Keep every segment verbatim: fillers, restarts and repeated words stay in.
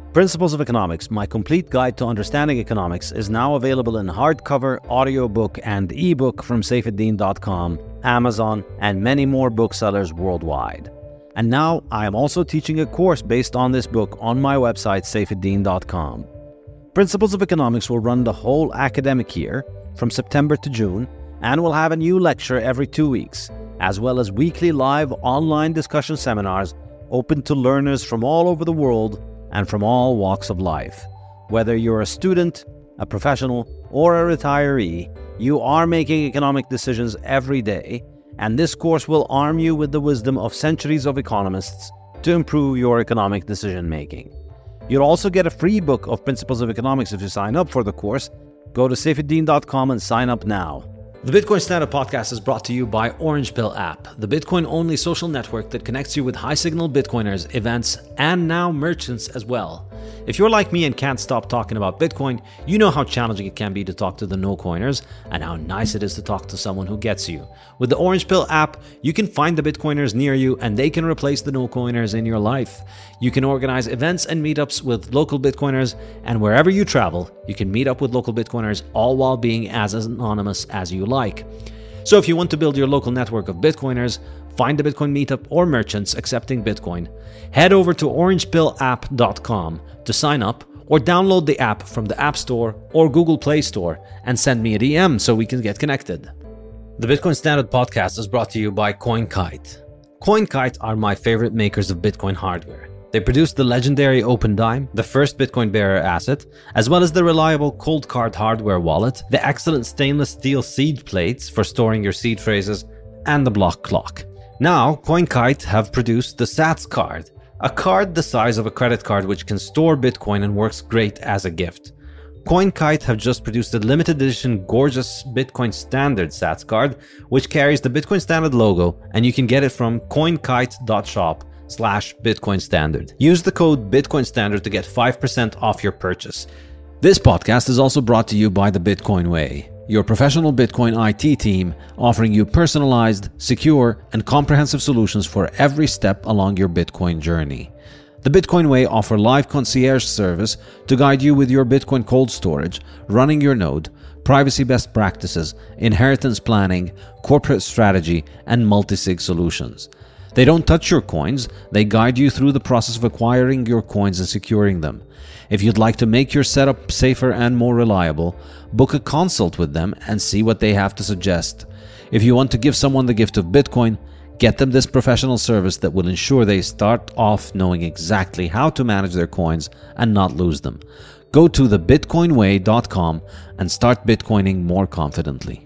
Principles of Economics, my complete guide to understanding economics, is now available in hardcover, audiobook, and ebook from Saifedean dot com, Amazon, and many more booksellers worldwide. And now I am also teaching a course based on this book on my website, Saifedean dot com. Principles of Economics will run the whole academic year, from September to June, and will have a new lecture every two weeks, as well as weekly live online discussion seminars open to learners from all over the world and from all walks of life. Whether you're a student, a professional, or a retiree, you are making economic decisions every day, and this course will arm you with the wisdom of centuries of economists to improve your economic decision-making. You'll also get a free book of Principles of Economics if you sign up for the course. Go to Saifedean dot com and sign up now. The Bitcoin Standard Podcast is brought to you by Orange Pill app, the Bitcoin-only social network that connects you with high-signal Bitcoiners, events, and now merchants as well. If you're like me and can't stop talking about Bitcoin, you know how challenging it can be to talk to the no-coiners and how nice it is to talk to someone who gets you. With the Orange Pill app, you can find the Bitcoiners near you and they can replace the no-coiners in your life. You can organize events and meetups with local Bitcoiners, and wherever you travel, you can meet up with local Bitcoiners, all while being as anonymous as you like. So if you want to build your local network of Bitcoiners, find a Bitcoin meetup or merchants accepting Bitcoin, head over to orange pill app dot com to sign up, or download the app from the App Store or Google Play Store and send me a D M so we can get connected. The Bitcoin Standard Podcast is brought to you by CoinKite. CoinKite are my favorite makers of Bitcoin hardware. They produce the legendary OpenDime, the first Bitcoin bearer asset, as well as the reliable Coldcard hardware wallet, the excellent stainless steel seed plates for storing your seed phrases, and the block clock. Now, CoinKite have produced the Sats card, a card the size of a credit card which can store Bitcoin and works great as a gift. CoinKite have just produced a limited edition gorgeous Bitcoin Standard Sats card, which carries the Bitcoin Standard logo, and you can get it from coinkite dot shop slash Bitcoin Standard. Use the code Bitcoin Standard to get five percent off your purchase. This podcast is also brought to you by the Bitcoin Way, your professional Bitcoin I T team offering you personalized, secure, and comprehensive solutions for every step along your Bitcoin journey. The Bitcoin Way offer live concierge service to guide you with your Bitcoin cold storage, running your node, privacy best practices, inheritance planning, corporate strategy, and multi-sig solutions. They don't touch your coins, they guide you through the process of acquiring your coins and securing them. If you'd like to make your setup safer and more reliable, book a consult with them and see what they have to suggest. If you want to give someone the gift of Bitcoin, get them this professional service that will ensure they start off knowing exactly how to manage their coins and not lose them. Go to the bitcoin way dot com and start Bitcoining more confidently.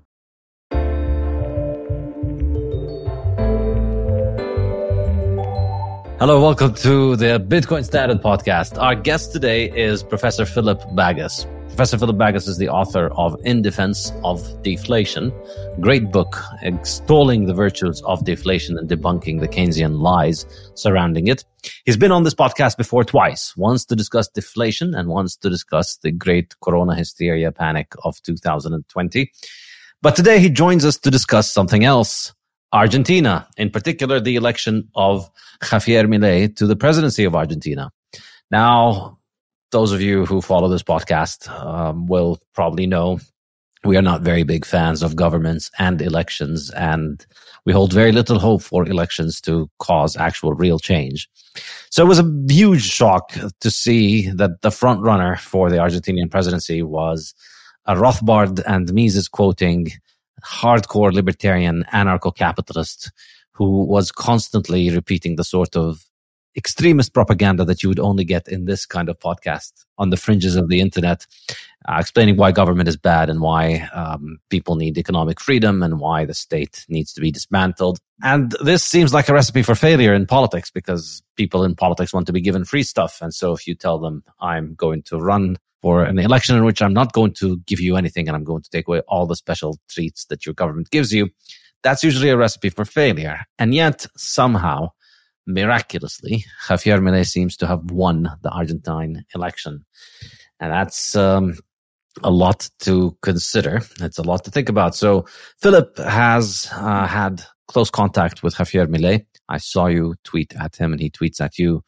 Hello, welcome to the Bitcoin Standard Podcast. Our guest today is Professor Philip Bagas. Professor Philip Bagas is the author of In Defense of Deflation, great book extolling the virtues of deflation and debunking the Keynesian lies surrounding it. He's been on this podcast before twice, once to discuss deflation and once to discuss the great corona hysteria panic of two thousand twenty. But today he joins us to discuss something else. Argentina, in particular, the election of Javier Milei to the presidency of Argentina. Now, those of you who follow this podcast um, will probably know we are not very big fans of governments and elections, and we hold very little hope for elections to cause actual real change. So it was a huge shock to see that the front runner for the Argentinian presidency was a Rothbard and Mises quoting hardcore libertarian anarcho-capitalist who was constantly repeating the sort of extremist propaganda that you would only get in this kind of podcast on the fringes of the internet, uh, explaining why government is bad and why um, people need economic freedom and why the state needs to be dismantled. And this seems like a recipe for failure in politics because people in politics want to be given free stuff. And so if you tell them, I'm going to run for an election in which I'm not going to give you anything and I'm going to take away all the special treats that your government gives you, that's usually a recipe for failure. And yet, somehow, miraculously, Javier Milei seems to have won the Argentine election. And that's um, a lot to consider. It's a lot to think about. So Philip has uh, had close contact with Javier Milei. I saw you tweet at him and he tweets at you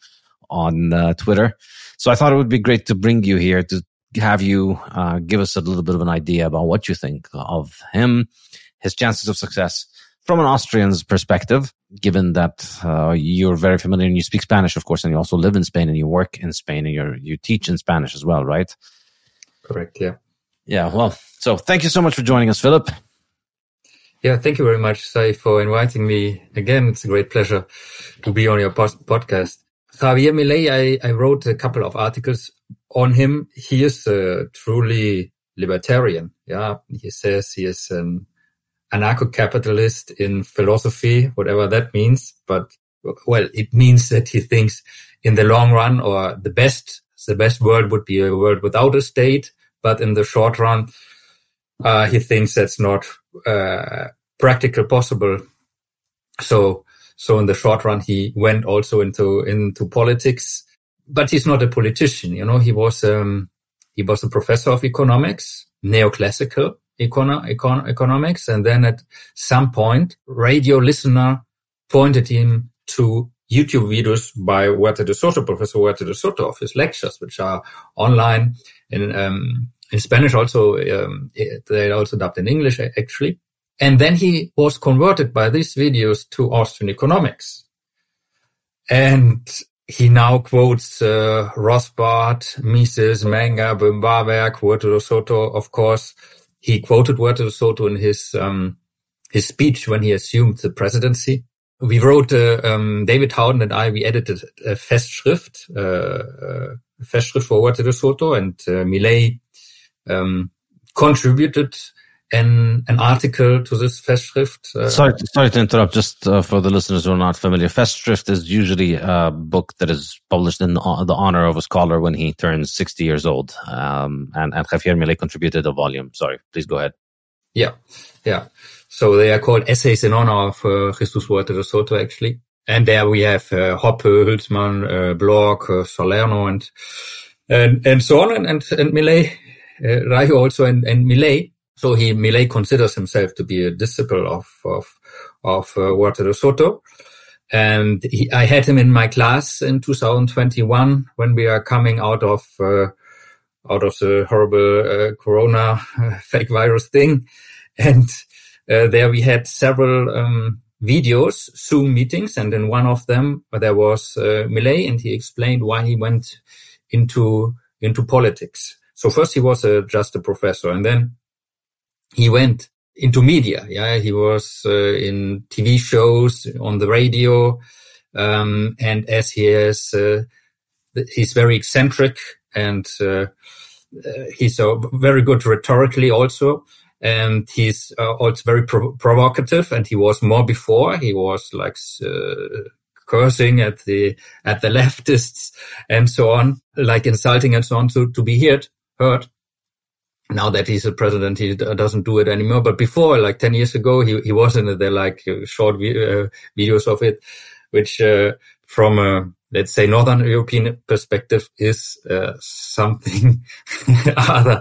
on uh, Twitter. So I thought it would be great to bring you here to have you uh, give us a little bit of an idea about what you think of him, his chances of success from an Austrian's perspective, given that uh, you're very familiar and you speak Spanish, of course, and you also live in Spain and you work in Spain and you're, you teach in Spanish as well, right? Correct, yeah. Yeah, well, so thank you so much for joining us, Philip. Yeah, thank you very much, Sai, for inviting me again. It's a great pleasure to be on your post- podcast. Javier Milei, I, I wrote a couple of articles on him. He is a truly libertarian. Yeah, he says he is an anarcho-capitalist in philosophy, whatever that means. But, well, it means that he thinks in the long run, or the best, the best world would be a world without a state. But in the short run, uh, he thinks that's not uh, practical possible. So, so in the short run, he went also into into politics. But he's not a politician, you know. He was um, he was a professor of economics, neoclassical econo- econ- economics, and then at some point, radio listener pointed him to YouTube videos by Huerta de Soto, Professor Huerta de Soto, of his lectures, which are online in um, in Spanish. Also, um, they also dubbed in English, actually. And then he was converted by these videos to Austrian economics, and he now quotes uh, Rothbard, Mises, Menger, Böhm-Barwerk, Huerta de Soto. Of course, he quoted Huerta de Soto in his um, his speech when he assumed the presidency. We wrote, uh, um, David Howden and I, we edited a Festschrift, uh, uh, Festschrift for Huerta de Soto, and uh, Milei um, contributed an an article to this Festschrift. Uh, sorry, sorry to interrupt. Just uh, for the listeners who are not familiar, Festschrift is usually a book that is published in the, the honor of a scholar when he turns sixty years old. Um, and, and Javier Milei contributed a volume. Sorry, please go ahead. Yeah, yeah. So they are called Essays in honor of uh, Jesus Huerta de Soto, actually. And there we have uh, Hoppe, Hülsmann, uh, Bloch, uh, Salerno, and and and so on, and and, and Milei, uh, Reiche also, and, and Milei. So he, Milei considers himself to be a disciple of, of, of, uh, Huerta de Soto. And he, I had him in my class in two thousand twenty-one when we are coming out of, uh, out of the horrible, uh, Corona uh, fake virus thing. And, uh, there we had several, um, videos, Zoom meetings. And in one of them, there was, uh, Milei, and he explained why he went into, into politics. So first he was a, just a professor, and then he went into media. Yeah, he was uh, in T V shows, on the radio, um, and as he is, uh, he's very eccentric, and uh, he's uh, very good rhetorically also, and he's uh, also very prov- provocative. And he was more before. He was like uh, cursing at the at the leftists and so on, like insulting and so on. So to be heard, heard. Now that he's a president, he doesn't do it anymore. But before, like ten years ago, he, he was in it. There like short uh, videos of it, which uh, from a, let's say, Northern European perspective is uh, something other,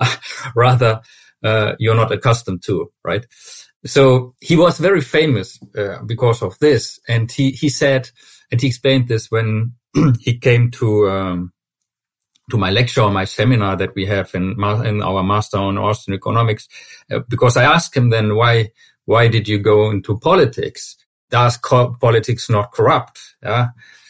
rather uh, you're not accustomed to, right? So he was very famous uh, because of this. And he, he said, and he explained this when he came to um to my lecture or my seminar that we have in, in our master on Austrian economics, uh, because I asked him then, why, why did you go into politics? Does co- politics not corrupt? Yeah.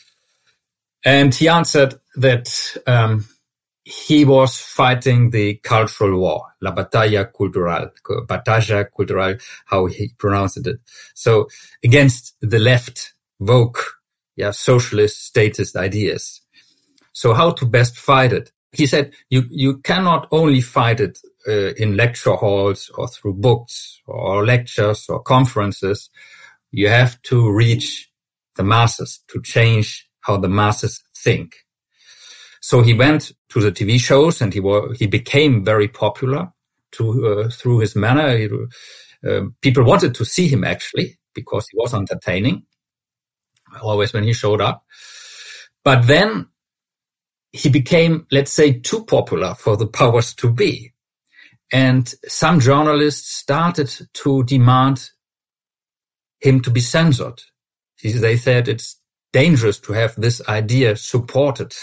And he answered that, um, he was fighting the cultural war, la batalla cultural, batalla cultural, how he pronounced it. So against the left woke, yeah, socialist, statist ideas. So how to best fight it? He said, you, you cannot only fight it uh, in lecture halls or through books or lectures or conferences. You have to reach the masses to change how the masses think. So he went to the T V shows, and he was, he became very popular to, uh, through his manner. He, uh, people wanted to see him actually because he was entertaining always when he showed up. But then he became, let's say, too popular for the powers to be. And some journalists started to demand him to be censored. They said it's dangerous to have this idea supported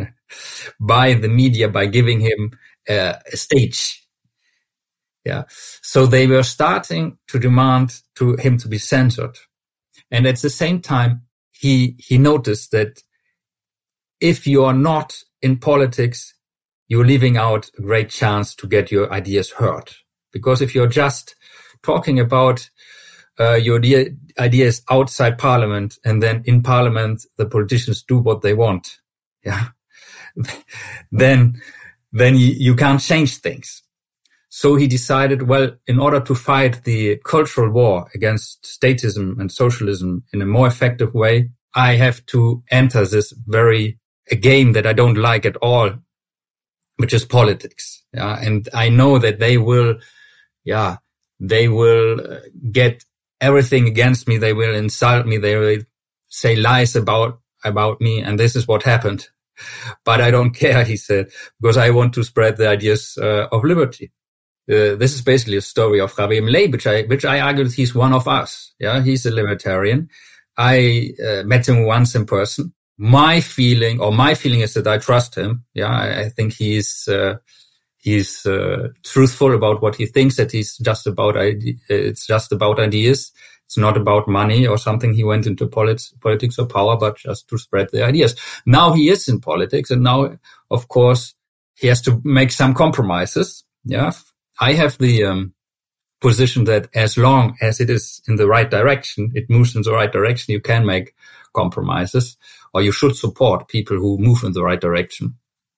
by the media, by giving him uh, a stage. Yeah. So they were starting to demand to him to be censored. And at the same time, he, he noticed that if you are not in politics, you're leaving out a great chance to get your ideas heard. Because if you're just talking about uh, your ideas outside parliament, and then in parliament, the politicians do what they want, yeah, then, then you, you can't change things. So he decided, well, in order to fight the cultural war against statism and socialism in a more effective way, I have to enter this very, a game that I don't like at all, which is politics. Yeah. And I know that they will, yeah, they will get everything against me. They will insult me. They will say lies about, about me. And this is what happened. But I don't care, he said, because I want to spread the ideas uh, of liberty. Uh, this is basically a story of Javier Milei, which I, which I argue that he's one of us. Yeah, he's a libertarian. I uh, met him once in person. My feeling, or my feeling is that I trust him. Yeah, I, I think he's, uh, he's, uh, truthful about what he thinks, that he's just about, ide- it's just about ideas. It's not about money or something. He went into politics, politics or power, but just to spread the ideas. Now he is in politics, and now, of course, he has to make some compromises. Yeah. I have the um, position that as long as it is in the right direction, it moves in the right direction, you can make compromises, or you should support people who move in the right direction.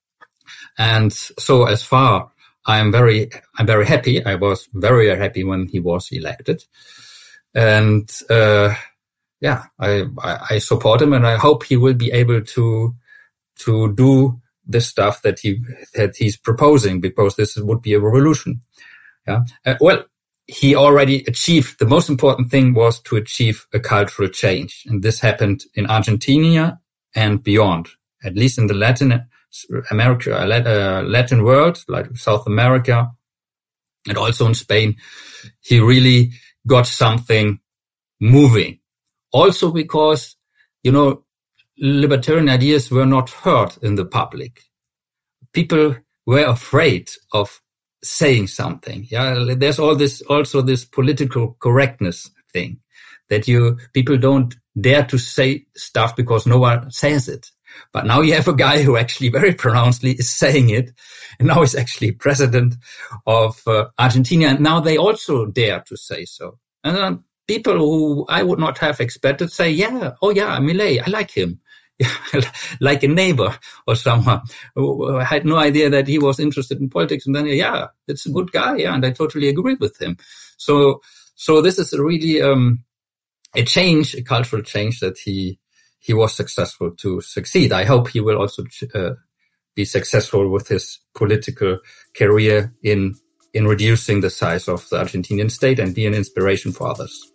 And so as far, I'm very, I'm very happy. I was very happy when he was elected. And, uh, yeah, I, I, I support him, and I hope he will be able to, to do the stuff that he, that he's proposing, because this would be a revolution. Yeah. Uh, well, he already achieved, the most important thing was to achieve a cultural change. And this happened in Argentina and beyond, at least in the Latin America, uh, Latin world, like South America, and also in Spain. He really got something moving. Also because, you know, libertarian ideas were not heard in the public. People were afraid of saying something. Yeah, there's all this, also this political correctness thing, that you, people don't dare to say stuff because no one says it. But now you have a guy who actually very pronouncedly is saying it, and now he's actually president of uh, Argentina, and now they also dare to say so. And then people who I would not have expected say, yeah, oh yeah, Milei, I like him. Like a neighbor or someone who had no idea that he was interested in politics. And then, yeah, it's a good guy. Yeah. And I totally agree with him. So, so this is really, um, a change, a cultural change that he, he was successful to succeed. I hope he will also, uh, be successful with his political career in, in reducing the size of the Argentinian state and be an inspiration for others.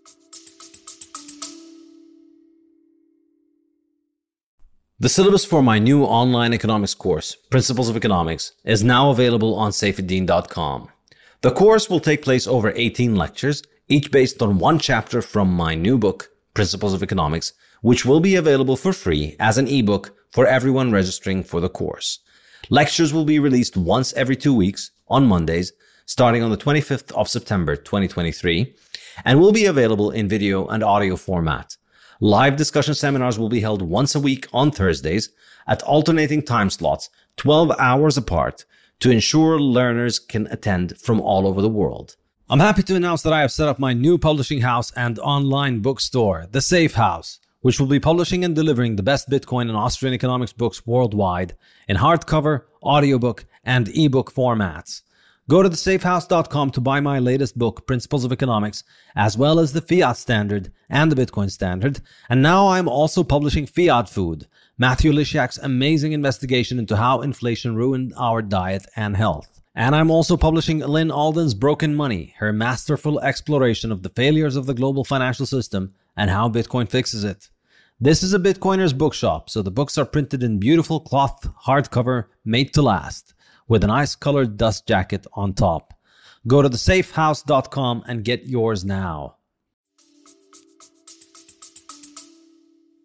The syllabus for my new online economics course, Principles of Economics, is now available on saifedean dot com. The course will take place over eighteen lectures, each based on one chapter from my new book, Principles of Economics, which will be available for free as an ebook for everyone registering for the course. Lectures will be released once every two weeks on Mondays, starting on the twenty-fifth of September twenty twenty-three, and will be available in video and audio format. Live discussion seminars will be held once a week on Thursdays at alternating time slots, twelve hours apart, to ensure learners can attend from all over the world. I'm happy to announce that I have set up my new publishing house and online bookstore, The Safe House, which will be publishing and delivering the best Bitcoin and Austrian economics books worldwide in hardcover, audiobook, and ebook formats. Go to the safe house dot com to buy my latest book, Principles of Economics, as well as the Fiat Standard and the Bitcoin Standard. And now I'm also publishing Fiat Food, Matthew Lysiak's amazing investigation into how inflation ruined our diet and health. And I'm also publishing Lynn Alden's Broken Money, her masterful exploration of the failures of the global financial system and how Bitcoin fixes it. This is a Bitcoiner's bookshop, so the books are printed in beautiful cloth hardcover made to last, with an ice-colored dust jacket on top. Go to the safe house dot com and get yours now.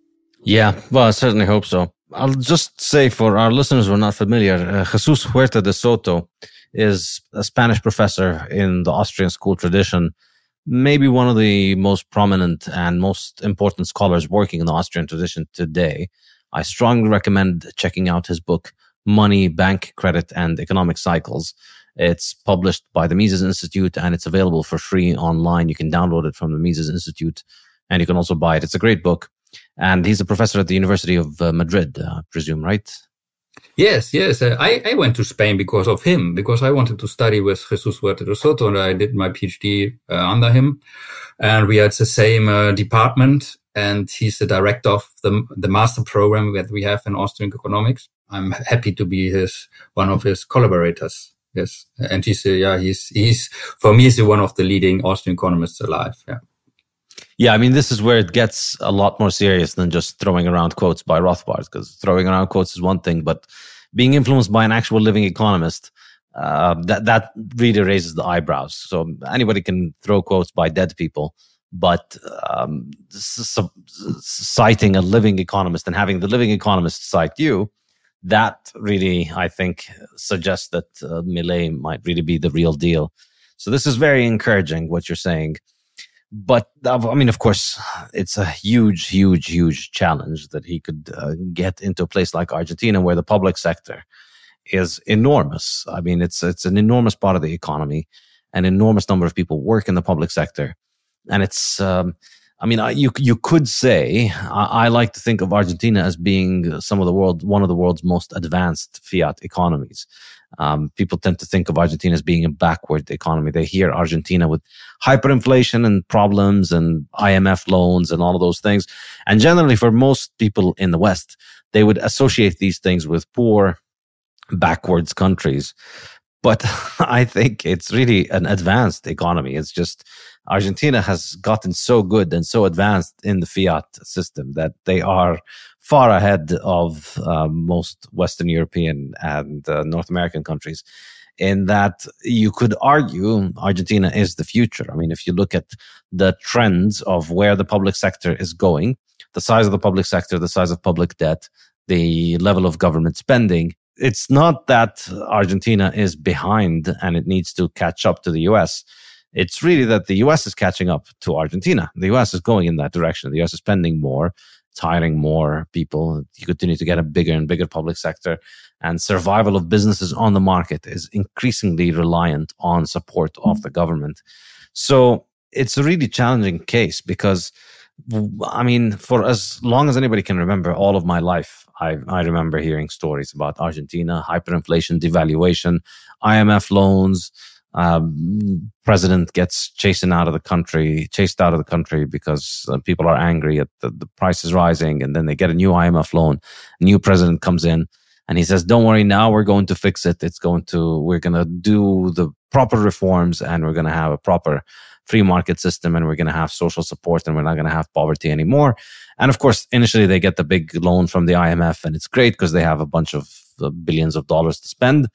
Yeah, well, I certainly hope so. I'll just say for our listeners who are not familiar, uh, Jesus Huerta de Soto is a Spanish professor in the Austrian school tradition, maybe one of the most prominent and most important scholars working in the Austrian tradition today. I strongly recommend checking out his book, Money, Bank, Credit, and Economic Cycles. It's published by the Mises Institute and it's available for free online. You can download it from the Mises Institute and you can also buy it. It's a great book. And he's a professor at the University of uh, Madrid, uh, I presume, right? Yes, yes. Uh, I, I went to Spain because of him, because I wanted to study with Jesus Huerta de Soto, and I did my PhD uh, under him. And we had the same uh, department, and he's the director of the the master program that we have in Austrian economics. I'm happy to be his one of his collaborators. Yes, and he's uh, yeah he's he's for me he's one of the leading Austrian economists alive. Yeah. Yeah, I mean, this is where it gets a lot more serious than just throwing around quotes by Rothbard, because throwing around quotes is one thing, but being influenced by an actual living economist, uh, that, that really raises the eyebrows. So anybody can throw quotes by dead people, but um, c- citing a living economist and having the living economist cite you, that really, I think, suggests that uh, Milei might really be the real deal. So this is very encouraging, what you're saying. But, I mean, of course, it's a huge, huge, huge challenge that he could uh, get into a place like Argentina where the public sector is enormous. I mean, it's it's an enormous part of the economy. An enormous number of people work in the public sector. And it's, um, I mean, you you could say, I, I like to think of Argentina as being some of the world, one of the world's most advanced fiat economies. Um, people tend to think of Argentina as being a backward economy. They hear Argentina with hyperinflation and problems and I M F loans and all of those things. And generally for most people in the West, they would associate these things with poor, backwards countries. But I think it's really an advanced economy. It's just Argentina has gotten so good and so advanced in the fiat system that they are far ahead of uh, most Western European and uh, North American countries, in that you could argue Argentina is the future. I mean, if you look at the trends of where the public sector is going, the size of the public sector, the size of public debt, the level of government spending, it's not that Argentina is behind and it needs to catch up to the U S. It's really that the U S is catching up to Argentina. The U S is going in that direction. The U S is spending more. It's hiring more people. You continue to get a bigger and bigger public sector, and survival of businesses on the market is increasingly reliant on support of the government. So it's a really challenging case because, I mean, for as long as anybody can remember, all of my life, I, I remember hearing stories about Argentina, hyperinflation, devaluation, I M F loans. Um, president gets chased out of the country, chased out of the country because uh, people are angry at the, the price is rising, and then they get a new I M F loan. A new president comes in and he says, "Don't worry, now we're going to fix it. It's going to, we're going to do the proper reforms, and we're going to have a proper free market system, and we're going to have social support, and we're not going to have poverty anymore." And of course, initially they get the big loan from the I M F, and it's great because they have a bunch of uh, billions of dollars to spend.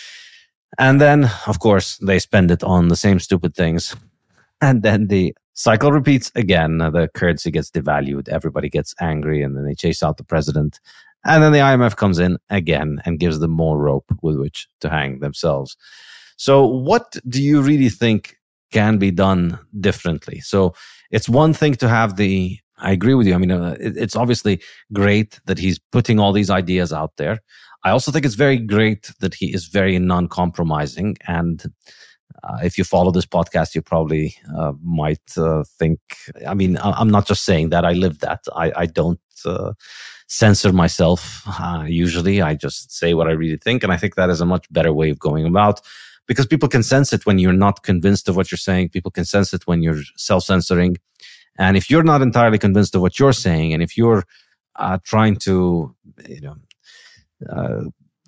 And then, of course, they spend it on the same stupid things. And then the cycle repeats again. The currency gets devalued. Everybody gets angry, and then they chase out the president. And then the I M F comes in again and gives them more rope with which to hang themselves. So what do you really think can be done differently? So it's one thing to have the, I agree with you. I mean, uh, it, it's obviously great that he's putting all these ideas out there. I also think it's very great that he is very non-compromising. And uh, if you follow this podcast, you probably uh, might uh, think, I mean, I'm not just saying that, I live that. I, I don't uh, censor myself. Uh, usually I just say what I really think. And I think that is a much better way of going about, because people can sense it when you're not convinced of what you're saying. People can sense it when you're self-censoring. And if you're not entirely convinced of what you're saying, and if you're uh, trying to, you know, uh,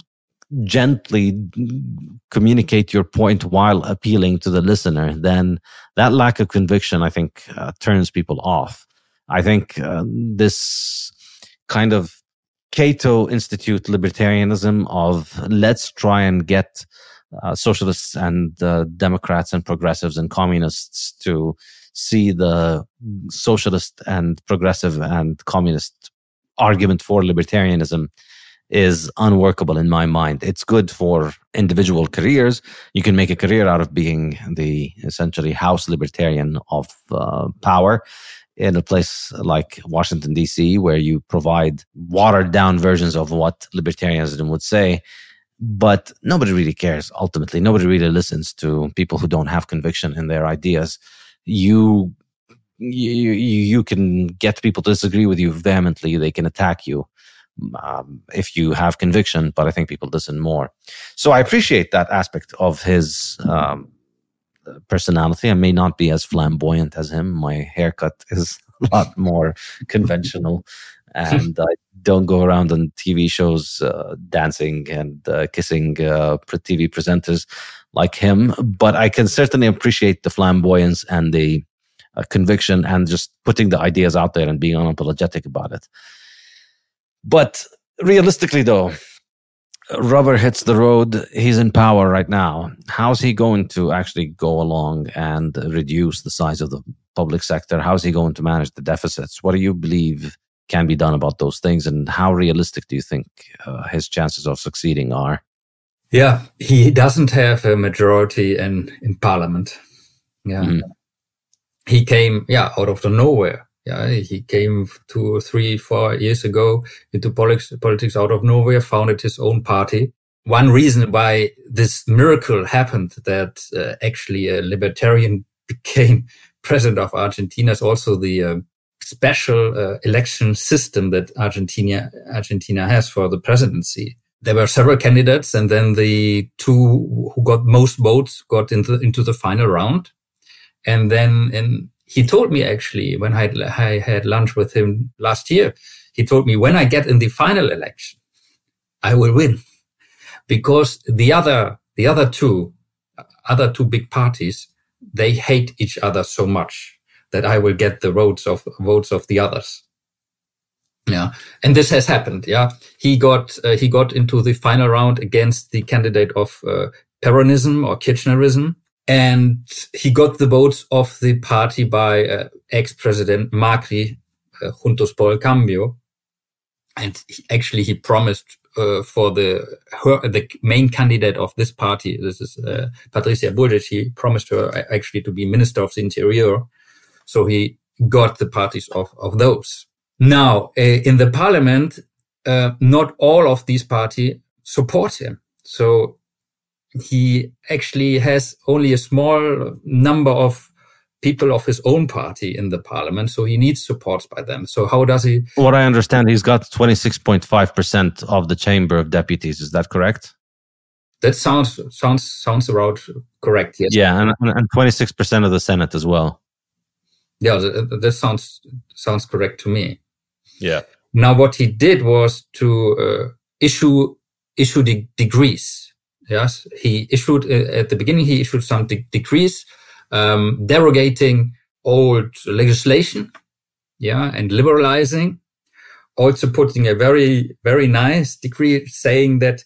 gently communicate your point while appealing to the listener, then that lack of conviction, I think, uh, turns people off. I think uh, this kind of Cato Institute libertarianism of let's try and get uh, socialists and uh, Democrats and progressives and communists to see the socialist and progressive and communist argument for libertarianism is unworkable in my mind. It's good for individual careers. You can make a career out of being the essentially house libertarian of uh, power in a place like Washington, D C, where you provide watered down versions of what libertarianism would say. But nobody really cares, ultimately. Nobody really listens to people who don't have conviction in their ideas. You, you, you can get people to disagree with you vehemently. They can attack you um, if you have conviction, but I think people listen more. So I appreciate that aspect of his um, personality. I may not be as flamboyant as him. My haircut is a lot more conventional, and I don't go around on T V shows uh, dancing and uh, kissing uh, T V presenters like him. But I can certainly appreciate the flamboyance and the uh, conviction and just putting the ideas out there and being unapologetic about it. But realistically, though, rubber hits the road. He's in power right now. How's he going to actually go along and reduce the size of the public sector? How's he going to manage the deficits? What do you believe can be done about those things, and how realistic do you think uh, his chances of succeeding are? Yeah, he doesn't have a majority in, in parliament. Yeah, mm. He came, yeah, out of the nowhere. Yeah, he came two, three, four years ago into politics, politics out of nowhere, founded his own party. One reason why this miracle happened, that uh, actually a libertarian became president of Argentina, is also the uh, special uh, election system that Argentina Argentina has for the presidency. There were several candidates, and then the two who got most votes got into into the final round. And then in He told me, actually, when I, I had lunch with him last year, he told me, when I get in the final election, I will win, because the other, the other two, other two big parties, they hate each other so much that I will get the votes of votes of the others. Yeah, and this has happened. Yeah, he got uh, he got into the final round against the candidate of uh, Peronism or Kirchnerism. And he got the votes of the party by uh, ex-president Macri, uh, Juntos por el Cambio. And he, actually, he promised uh, for the her, the main candidate of this party, this is uh, Patricia Bullrich, he promised her actually to be Minister of the Interior. So he got the parties of, of those. Now, uh, in the parliament, uh, not all of these parties support him. So he actually has only a small number of people of his own party in the parliament, so he needs support by them. So how does he... What I understand, he's got twenty-six point five percent of the Chamber of Deputies. Is that correct? That sounds sounds sounds around correct, yes. Yeah, and, and twenty-six percent of the Senate as well. Yeah, that, that sounds sounds correct to me. Yeah. Now, what he did was to uh, issue issue de- decrees. Yes, he issued, uh, at the beginning, he issued some de- decrees, um, derogating old legislation, yeah, and liberalizing, also putting a very, very nice decree saying that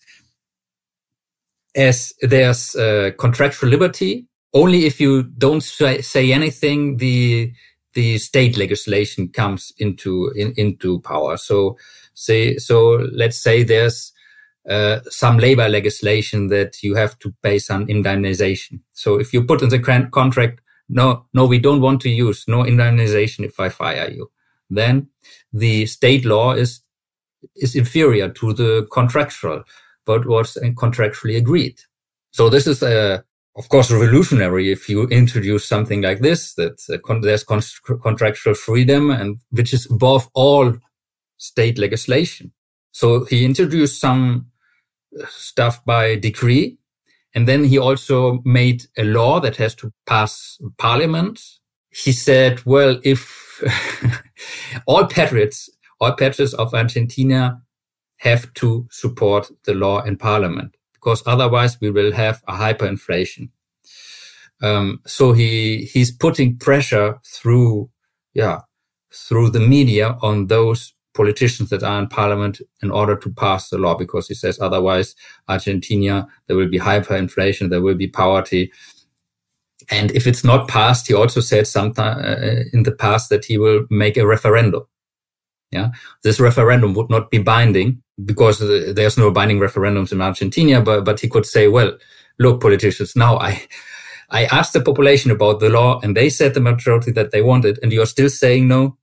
as there's uh, contractual liberty, only if you don't say, say anything, the, the state legislation comes into, in, into power. So say, so let's say there's, Uh, some labor legislation that you have to pay some indemnization. So if you put in the contract, no, no, we don't want to use no indemnization if I fire you, then the state law is, is inferior to the contractual, but was contractually agreed. So this is, uh, of course, revolutionary if you introduce something like this, that uh, con- there's con- contractual freedom, and which is above all state legislation. So he introduced some stuff by decree, and then he also made a law that has to pass parliament. He said, well, if all patriots, all patriots of Argentina have to support the law in parliament, because otherwise we will have a hyperinflation. Um, so he, he's putting pressure through, yeah, through the media on those politicians that are in parliament in order to pass the law, because he says otherwise Argentina, there will be hyperinflation, there will be poverty. And if it's not passed, he also said sometime uh, in the past that he will make a referendum. Yeah, this referendum would not be binding because there's no binding referendums in Argentina. But but he could say, well, look, politicians, now I I asked the population about the law, and they said the majority that they want it, and you're still saying no.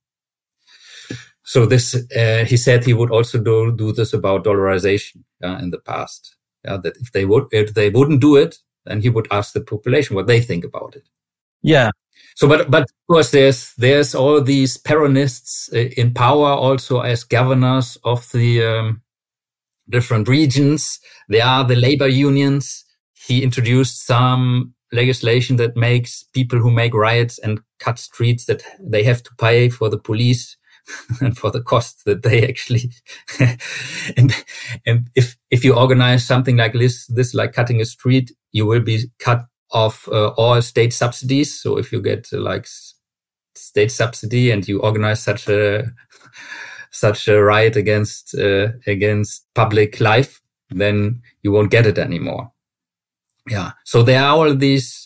So this, uh, he said he would also do, do this about dollarization uh, in the past. Yeah, that if they would, if they wouldn't do it, then he would ask the population what they think about it. Yeah. So, but but of course, there's there's all these Peronists in power also as governors of the um, different regions. They are the labor unions. He introduced some legislation that makes people who make riots and cut streets that they have to pay for the police and for the costs that they actually and and if if you organize something like this this like cutting a street, you will be cut off uh, all state subsidies. So if you get uh, like state subsidy and you organize such a such a riot against uh, against public life, then you won't get it anymore. Yeah. So there are all these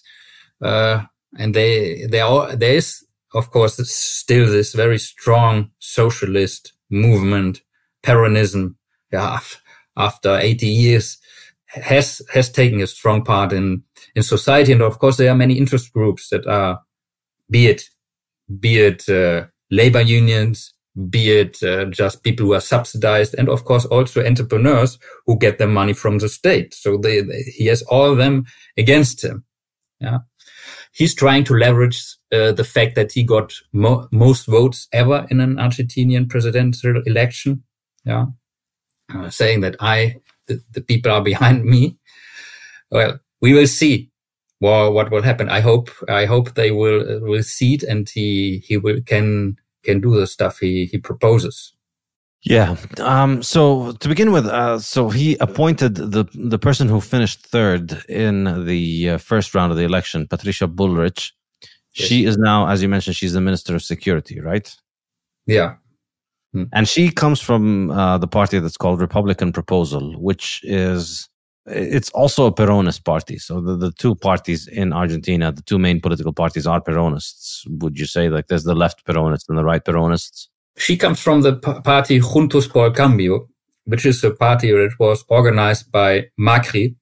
uh and they they are there is of course, still this very strong socialist movement, Peronism, yeah, after eighty years, has has taken a strong part in in society. And of course, there are many interest groups that are, be it be it uh, labor unions, be it uh, just people who are subsidized, and of course also entrepreneurs who get their money from the state. So they, they, he has all of them against him. Yeah. He's trying to leverage uh, the fact that he got mo- most votes ever in an Argentinian presidential election. Yeah, uh, saying that I, the, the people are behind me. Well, we will see well, what will happen. I hope, I hope they will uh, will cede and he he will can can do the stuff he he proposes. Yeah. Um, so to begin with, uh, so he appointed the the person who finished third in the uh, first round of the election, Patricia Bullrich. Yes. She is now, as you mentioned, she's the Minister of Security, right? Yeah. Hmm. And she comes from uh, the party that's called Republican Proposal, which is, it's also a Peronist party. So the, the two parties in Argentina, the two main political parties are Peronists. Would you say like there's the left Peronists and the right Peronists? She comes from the p- party Juntos por el Cambio, which is a party that was organized by Macri,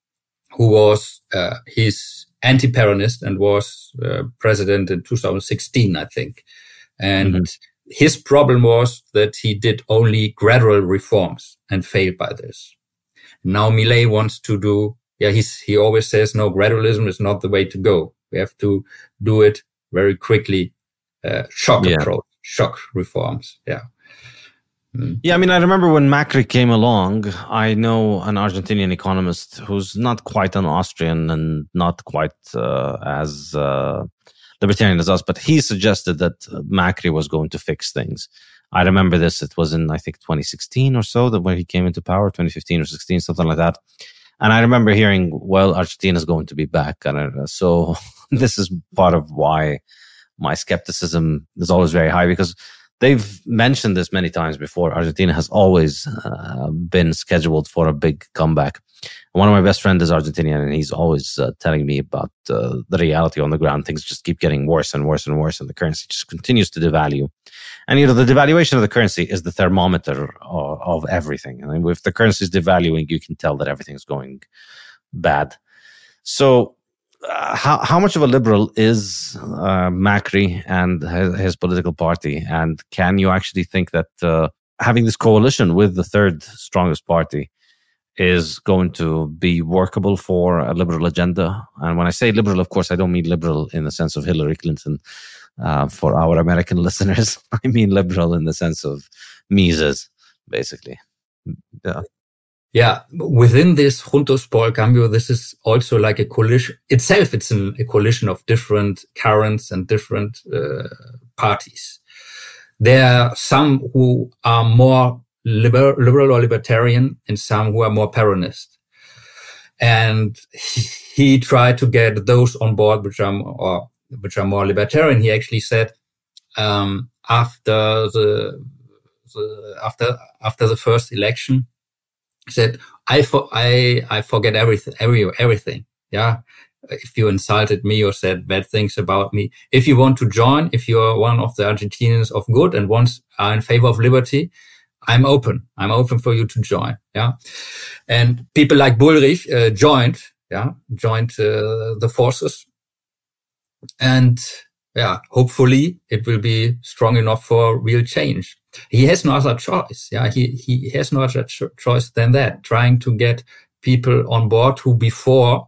who was, uh, he's anti-Peronist and was uh, president in two thousand sixteen, I think. And mm-hmm. his problem was that he did only gradual reforms and failed by this. Now Milei wants to do, yeah, he's, he always says, no, gradualism is not the way to go. We have to do it very quickly, uh, shock yeah. approach. Shock reforms, yeah. Mm. Yeah, I mean, I remember when Macri came along, I know an Argentinian economist who's not quite an Austrian and not quite uh, as uh, libertarian as us, but he suggested that Macri was going to fix things. I remember this, it was in, I think, twenty sixteen or so, that when he came into power, twenty fifteen or sixteen, something like that. And I remember hearing, well, Argentina is going to be back. And uh, so this is part of why my skepticism is always very high, because they've mentioned this many times before. Argentina has always uh, been scheduled for a big comeback. And one of my best friends is Argentinian, and he's always uh, telling me about uh, the reality on the ground. Things just keep getting worse and worse and worse, and the currency just continues to devalue. And, you know, the devaluation of the currency is the thermometer of, of everything. I mean, if the currency is devaluing, you can tell that everything's going bad. So, Uh, how how much of a liberal is uh, Macri and his, his political party, and can you actually think that uh, having this coalition with the third strongest party is going to be workable for a liberal agenda? And when I say liberal, of course, I don't mean liberal in the sense of Hillary Clinton. Uh, for our American listeners, I mean liberal in the sense of Mises, basically. Yeah. Yeah, within this Juntos por el Cambio, this is also like a coalition itself. It's an, a coalition of different currents and different uh, parties. There are some who are more liber- liberal or libertarian, and some who are more Peronist. And he, he tried to get those on board, which are or which are more libertarian. He actually said um, after the, the after after the first election. He said, I, for, I, I forget everything, every, everything. Yeah. if you insulted me or said bad things about me. If you want to join, if you are one of the Argentinians of good and once are in favor of liberty, I'm open. I'm open for you to join. Yeah. And people like Bullrich uh, joined, yeah, joined uh, the forces. And yeah, hopefully it will be strong enough for real change. He has no other choice. Yeah, he, he has no other cho- choice than that, trying to get people on board who before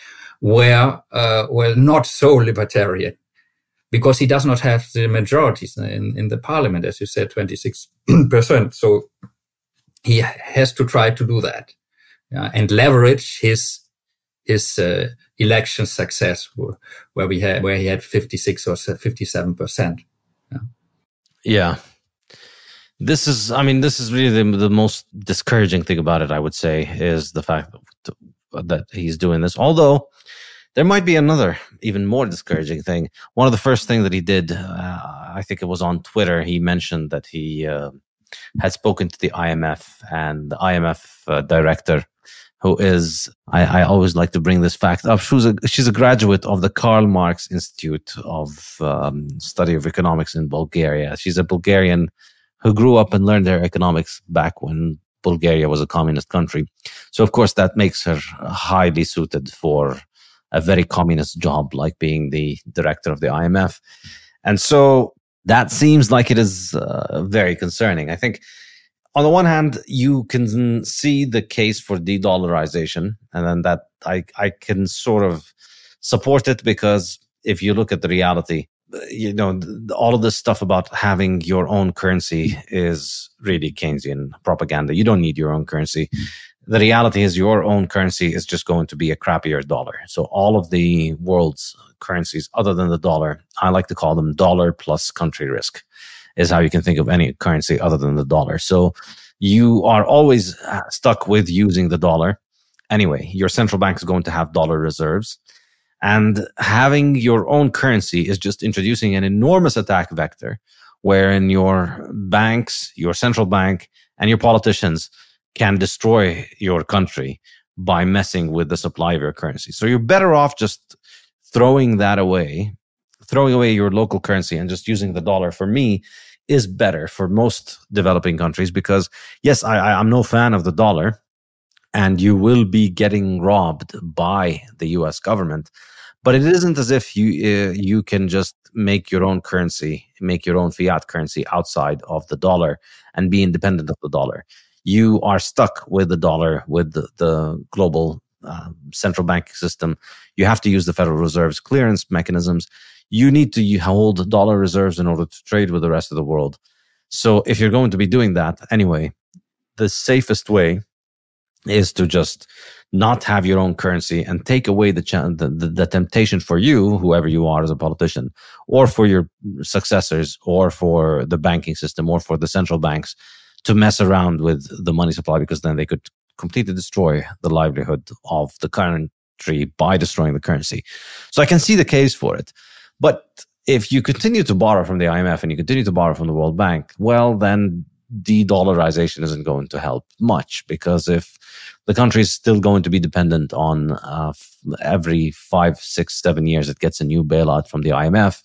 were, uh, well, not so libertarian, because he does not have the majorities in, in the parliament, as you said, twenty-six percent. So he has to try to do that, yeah, and leverage his, his, uh, election success where we had, where he had fifty-six or fifty-seven percent. Yeah. Yeah. This is, I mean, this is really the, the most discouraging thing about it, I would say, is the fact that, that he's doing this. Although there might be another even more discouraging thing. One of the first things that he did, uh, I think it was on Twitter, he mentioned that he uh, had spoken to the I M F, and the I M F uh, director, who is, I, I always like to bring this fact up. She was a, she's a graduate of the Karl Marx Institute of um, Study of Economics in Bulgaria. She's a Bulgarian who grew up and learned their economics back when Bulgaria was a communist country. So, of course, that makes her highly suited for a very communist job, like being the director of the I M F. And so that seems like it is uh, very concerning. I think, on the one hand, you can see the case for de-dollarization, and then that I, I can sort of support it, because if you look at the reality, you know, all of this stuff about having your own currency is really Keynesian propaganda. You don't need your own currency. The reality is your own currency is just going to be a crappier dollar. So all of the world's currencies other than the dollar, I like to call them dollar plus country risk, is how you can think of any currency other than the dollar. So you are always stuck with using the dollar. Anyway, your central bank is going to have dollar reserves. And having your own currency is just introducing an enormous attack vector, wherein your banks, your central bank, and your politicians can destroy your country by messing with the supply of your currency. So you're better off just throwing that away, throwing away your local currency and just using the dollar, for me, is better for most developing countries, because yes, I, I'm no fan of the dollar, and you will be getting robbed by the U S government. But it isn't as if you uh, you can just make your own currency, make your own fiat currency outside of the dollar and be independent of the dollar. You are stuck with the dollar, with the, the global uh, central banking system. You have to use the Federal Reserve's clearance mechanisms. You need to hold dollar reserves in order to trade with the rest of the world. So if you're going to be doing that anyway, the safest way is to just not have your own currency and take away the, ch- the, the the temptation for you, whoever you are as a politician, or for your successors, or for the banking system, or for the central banks, to mess around with the money supply, because then they could completely destroy the livelihood of the country by destroying the currency. So I can see the case for it. But if you continue to borrow from the I M F and you continue to borrow from the World Bank, well, then de-dollarization isn't going to help much, because if the country is still going to be dependent on uh, every five, six, seven years it gets a new bailout from the I M F,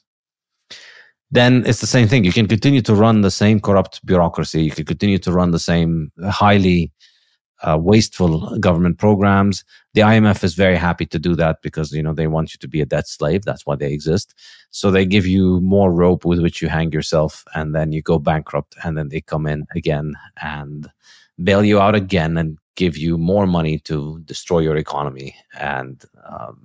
then it's the same thing. You can continue to run the same corrupt bureaucracy. You can continue to run the same highly uh, wasteful government programs. The I M F is very happy to do that because, you know, they want you to be a debt slave. That's why they exist. So they give you more rope with which you hang yourself, and then you go bankrupt, and then they come in again and bail you out again and give you more money to destroy your economy and um,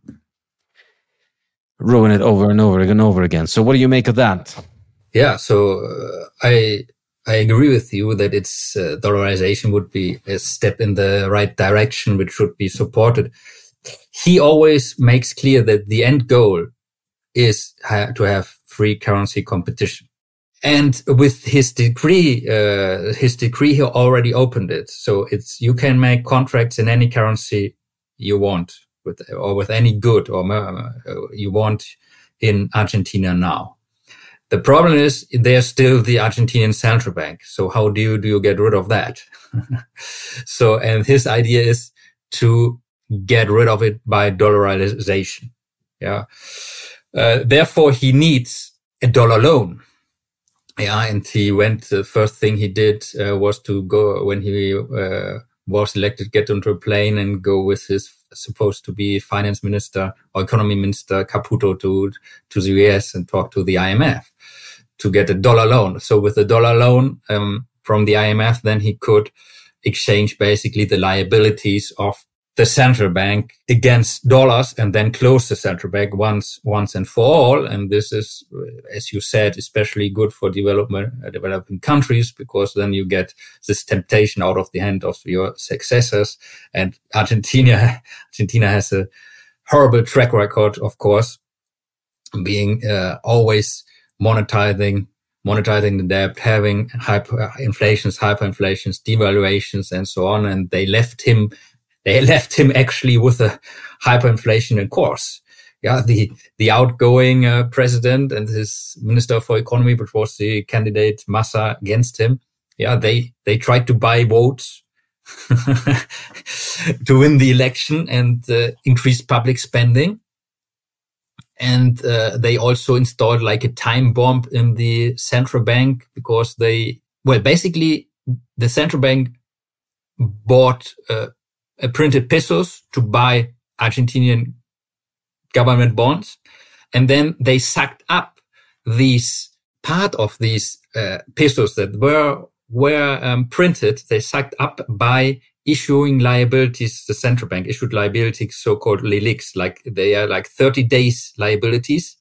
ruin it over and over and over again. So what do you make of that? Yeah, so uh, I I agree with you that it's uh, dollarization would be a step in the right direction, which should be supported. He always makes clear that the end goal is ha- to have free currency competition. And with his decree, uh, his decree, he already opened it. So it's, you can make contracts in any currency you want with, or with any good or uh, you want in Argentina now. The problem is there's still the Argentinian central bank. So how do you, do you get rid of that? So, and his idea is to get rid of it by dollarization. Yeah. Uh, therefore, he needs a dollar loan. Yeah, and he went. The first thing he did uh, was to go when he uh, was elected, get onto a plane and go with his supposed to be finance minister or economy minister Caputo to to the U S and talk to the I M F to get a dollar loan. So with the dollar loan um, from the I M F, then he could exchange basically the liabilities of the central bank against dollars and then close the central bank once, once and for all. And this is, as you said, especially good for development, uh, developing countries, because then you get this temptation out of the hand of your successors. And Argentina, Argentina has a horrible track record, of course, being uh, always monetizing, monetizing the debt, having hyperinflations, hyperinflations, devaluations, and so on. And they left him They left him actually with a hyperinflation in course. Yeah, the the outgoing uh, president and his minister for economy, which was the candidate Massa against him. Yeah, they they tried to buy votes to win the election and uh, increase public spending. And uh, they also installed like a time bomb in the central bank because they, well, basically the central bank bought uh, Uh, printed pesos to buy Argentinian government bonds. And then they sucked up these part of these uh, pesos that were, were um, printed. They sucked up by issuing liabilities. The central bank issued liabilities, so-called L E L I Cs, like they are like thirty days liabilities.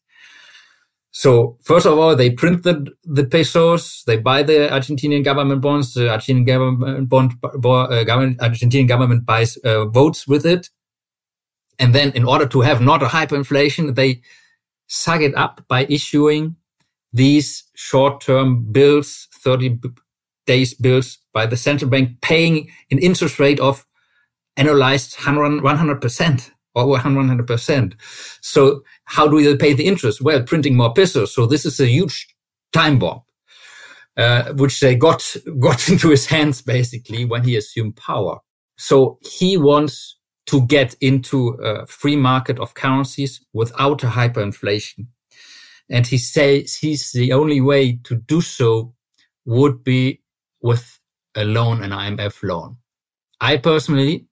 So first of all, they print the, the pesos, they buy the Argentinian government bonds, the Argentinian government bond, uh, government, Argentinian government buys uh, votes with it. And then in order to have not a hyperinflation, they suck it up by issuing these short-term bills, thirty days bills by the central bank, paying an interest rate of annualized one hundred percent. Over one hundred percent. So how do they pay the interest? Well, printing more pesos. So this is a huge time bomb, uh, which they got, got into his hands basically when he assumed power. So he wants to get into a free market of currencies without a hyperinflation. And he says he's the only way to do so would be with a loan, an I M F loan. I personally,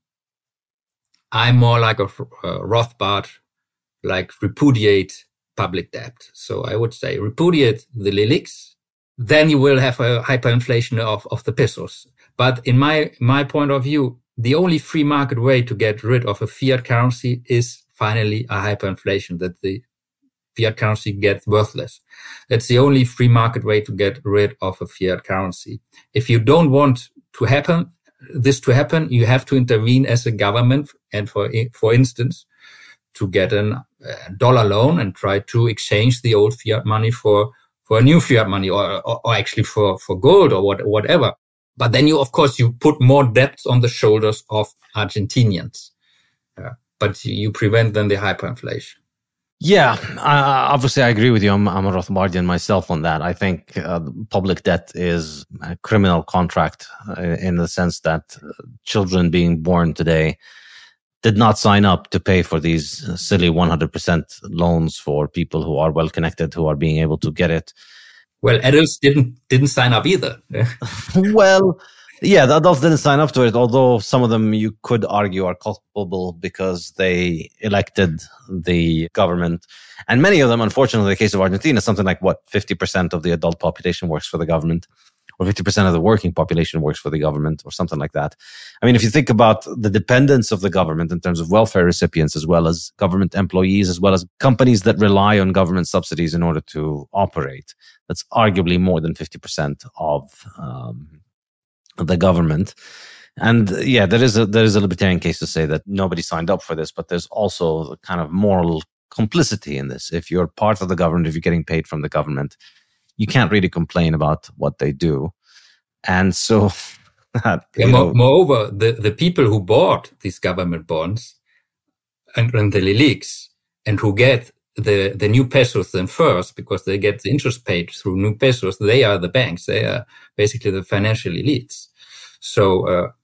I'm more like a uh, Rothbard, like repudiate public debt. So I would say repudiate the L E L I Cs, then you will have a hyperinflation of, of the pesos. But in my, my point of view, the only free market way to get rid of a fiat currency is finally a hyperinflation, that the fiat currency gets worthless. That's the only free market way to get rid of a fiat currency. If you don't want to happen, this to happen, you have to intervene as a government, and for for instance, to get a uh, dollar loan and try to exchange the old fiat money for for a new fiat money, or or, or actually for for gold or what, whatever. But then you, of course, you put more debt on the shoulders of Argentinians, uh, but you prevent then the hyperinflation. Yeah, uh, obviously I agree with you. I'm, I'm a Rothbardian myself on that. I think uh, public debt is a criminal contract uh, in the sense that uh, children being born today did not sign up to pay for these silly one hundred percent loans for people who are well connected, who are being able to get it. Well, adults didn't didn't sign up either. Well, yeah, the adults didn't sign up to it, although some of them you could argue are culpable because they elected the government. And many of them, unfortunately, in the case of Argentina, something like, what, fifty percent of the adult population works for the government, or fifty percent of the working population works for the government, or something like that. I mean, if you think about the dependence of the government in terms of welfare recipients, as well as government employees, as well as companies that rely on government subsidies in order to operate, that's arguably more than fifty percent of um, the government. And yeah, there is a there is a libertarian case to say that nobody signed up for this, but there's also the kind of moral complicity in this. If you're part of the government, if you're getting paid from the government, you can't really complain about what they do. And so that, yeah, know, moreover, the, the people who bought these government bonds and, and the L E L I Cs, and who get the, the new pesos then first, because they get the interest paid through new pesos, they are the banks. They are basically the financial elites. So, uh,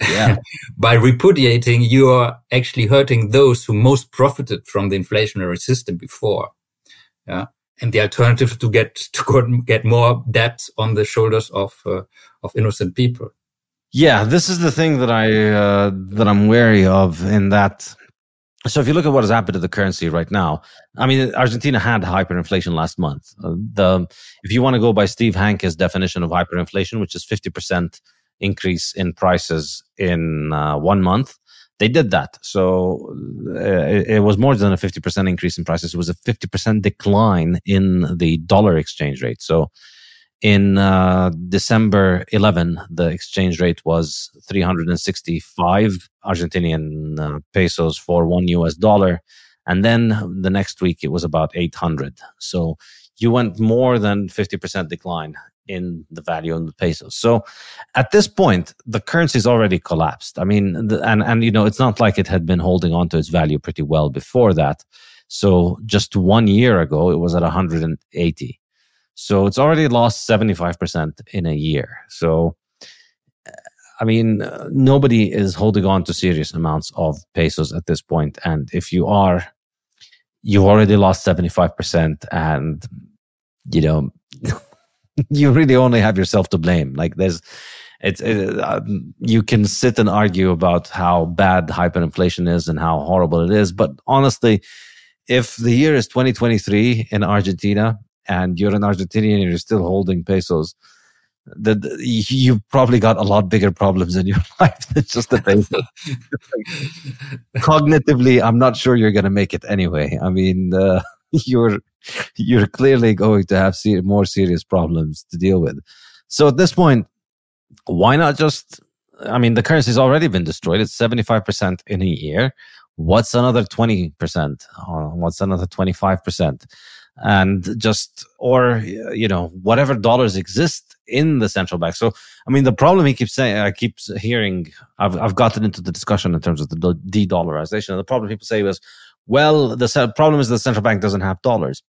Yeah. By repudiating, you are actually hurting those who most profited from the inflationary system before. Yeah. And the alternative to get to get more debt on the shoulders of uh, of innocent people. Yeah, this is the thing that I uh, that I'm wary of. In that, so if you look at what has happened to the currency right now, I mean, Argentina had hyperinflation last month. Uh, the if you want to go by Steve Hanke's definition of hyperinflation, which is fifty percent increase in prices in uh, one month. They did that. So uh, it, it was more than a fifty percent increase in prices. It was a fifty percent decline in the dollar exchange rate. So in uh, December eleventh, the exchange rate was three hundred sixty-five Argentinian uh, pesos for one U S dollar. And then the next week, it was about eight hundred. So you went more than fifty percent decline in the value of the pesos. So at this point, the currency's already collapsed. I mean, the, and, and, you know, it's not like it had been holding on to its value pretty well before that. So just one year ago, it was at one hundred eighty. So it's already lost seventy-five percent in a year. So, I mean, uh, nobody is holding on to serious amounts of pesos at this point. And if you are, you've already lost seventy-five percent, and, you know, you really only have yourself to blame. Like there's, it's, it, uh, you can sit and argue about how bad hyperinflation is and how horrible it is. But honestly, if the year is twenty twenty-three in Argentina and you're an Argentinian and you're still holding pesos, that you've probably got a lot bigger problems in your life than just the pesos. Cognitively, I'm not sure you're going to make it anyway. I mean, uh, you're you're clearly going to have ser- more serious problems to deal with. So at this point, why not just, I mean, the currency's already been destroyed. It's seventy-five percent in a year. What's another twenty percent? Uh, what's another twenty-five percent? And just, or, you know, whatever dollars exist in the central bank. So, I mean, the problem he keeps saying, I keep hearing, I've, I've gotten into the discussion in terms of the de-dollarization. The problem people say was, well, the problem is the central bank doesn't have dollars.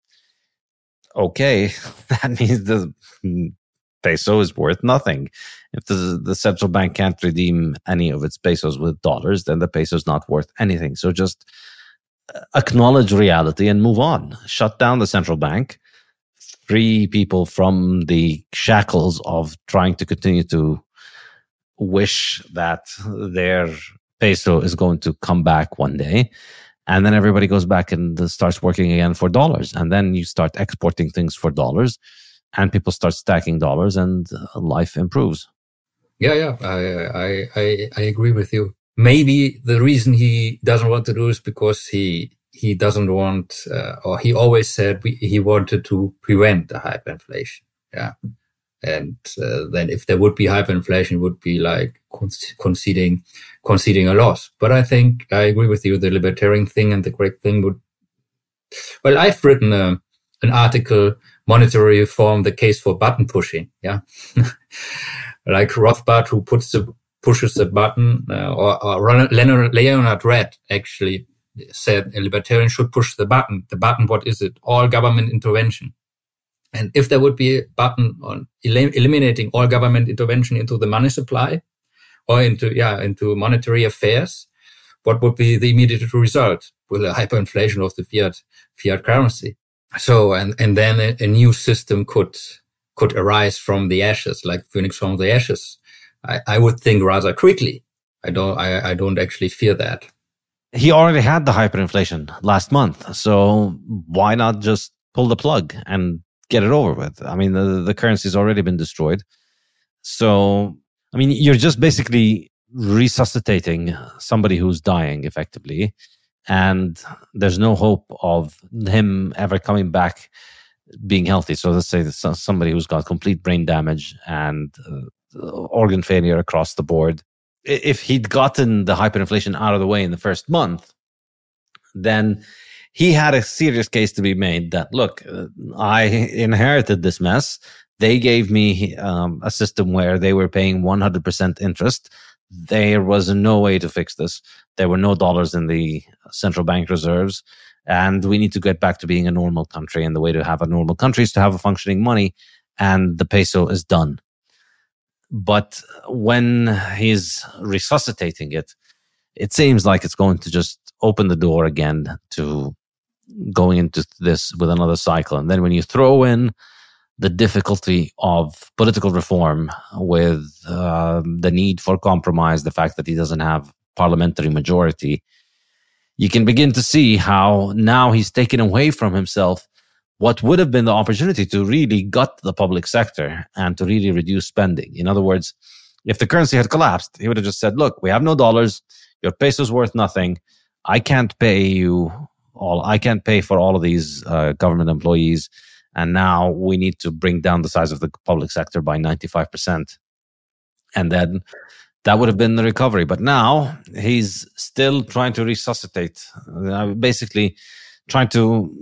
Okay, that means the peso is worth nothing. If the, the central bank can't redeem any of its pesos with dollars, then the peso is not worth anything. So just acknowledge reality and move on. Shut down the central bank. Free people from the shackles of trying to continue to wish that their peso is going to come back one day. And then everybody goes back and starts working again for dollars. And then you start exporting things for dollars and people start stacking dollars and life improves. Yeah, yeah, I, I, I, I agree with you. Maybe the reason he doesn't want to do is because he he doesn't want, uh, or he always said we, he wanted to prevent the hyperinflation. Yeah, and uh, then if there would be hyperinflation, it would be like conceding conceding a loss. But I think I agree with you. The libertarian thing and the correct thing would. Well, I've written a, an article, Monetary Reform: The Case for Button Pushing. Yeah, like Rothbard, who puts the pushes the button, uh, or, or Leonard, Leonard Red actually said a libertarian should push the button. The button, what is it? All government intervention. And if there would be a button on el- eliminating all government intervention into the money supply or into, yeah, into monetary affairs, what would be the immediate result? With a hyperinflation of the fiat, fiat currency. So, and, and then a, a new system could, could arise from the ashes, like Phoenix from the ashes. I, I would think rather quickly. I don't. I, I don't actually fear that. He already had the hyperinflation last month, so why not just pull the plug and get it over with? I mean, the the currency's already been destroyed, so I mean, you're just basically resuscitating somebody who's dying, effectively, and there's no hope of him ever coming back being healthy. So let's say somebody who's got complete brain damage and uh, organ failure across the board. If he'd gotten the hyperinflation out of the way in the first month, then he had a serious case to be made that, look, I inherited this mess. They gave me um, a system where they were paying one hundred percent interest. There was no way to fix this. There were no dollars in the central bank reserves. And we need to get back to being a normal country. And the way to have a normal country is to have a functioning money. And the peso is done. But when he's resuscitating it, it seems like it's going to just open the door again to going into this with another cycle. And then when you throw in the difficulty of political reform with uh, the need for compromise, the fact that he doesn't have parliamentary majority, you can begin to see how now he's taken away from himself what would have been the opportunity to really gut the public sector and to really reduce spending. In other words, if the currency had collapsed, he would have just said, look, we have no dollars, your peso's worth nothing, I can't pay you all, I can't pay for all of these uh, government employees, and now we need to bring down the size of the public sector by ninety-five percent. And then that would have been the recovery. But now he's still trying to resuscitate, uh, basically trying to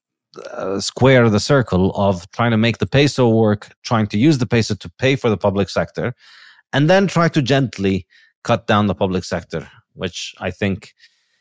uh, square the circle of trying to make the peso work, trying to use the peso to pay for the public sector, and then try to gently cut down the public sector, which I think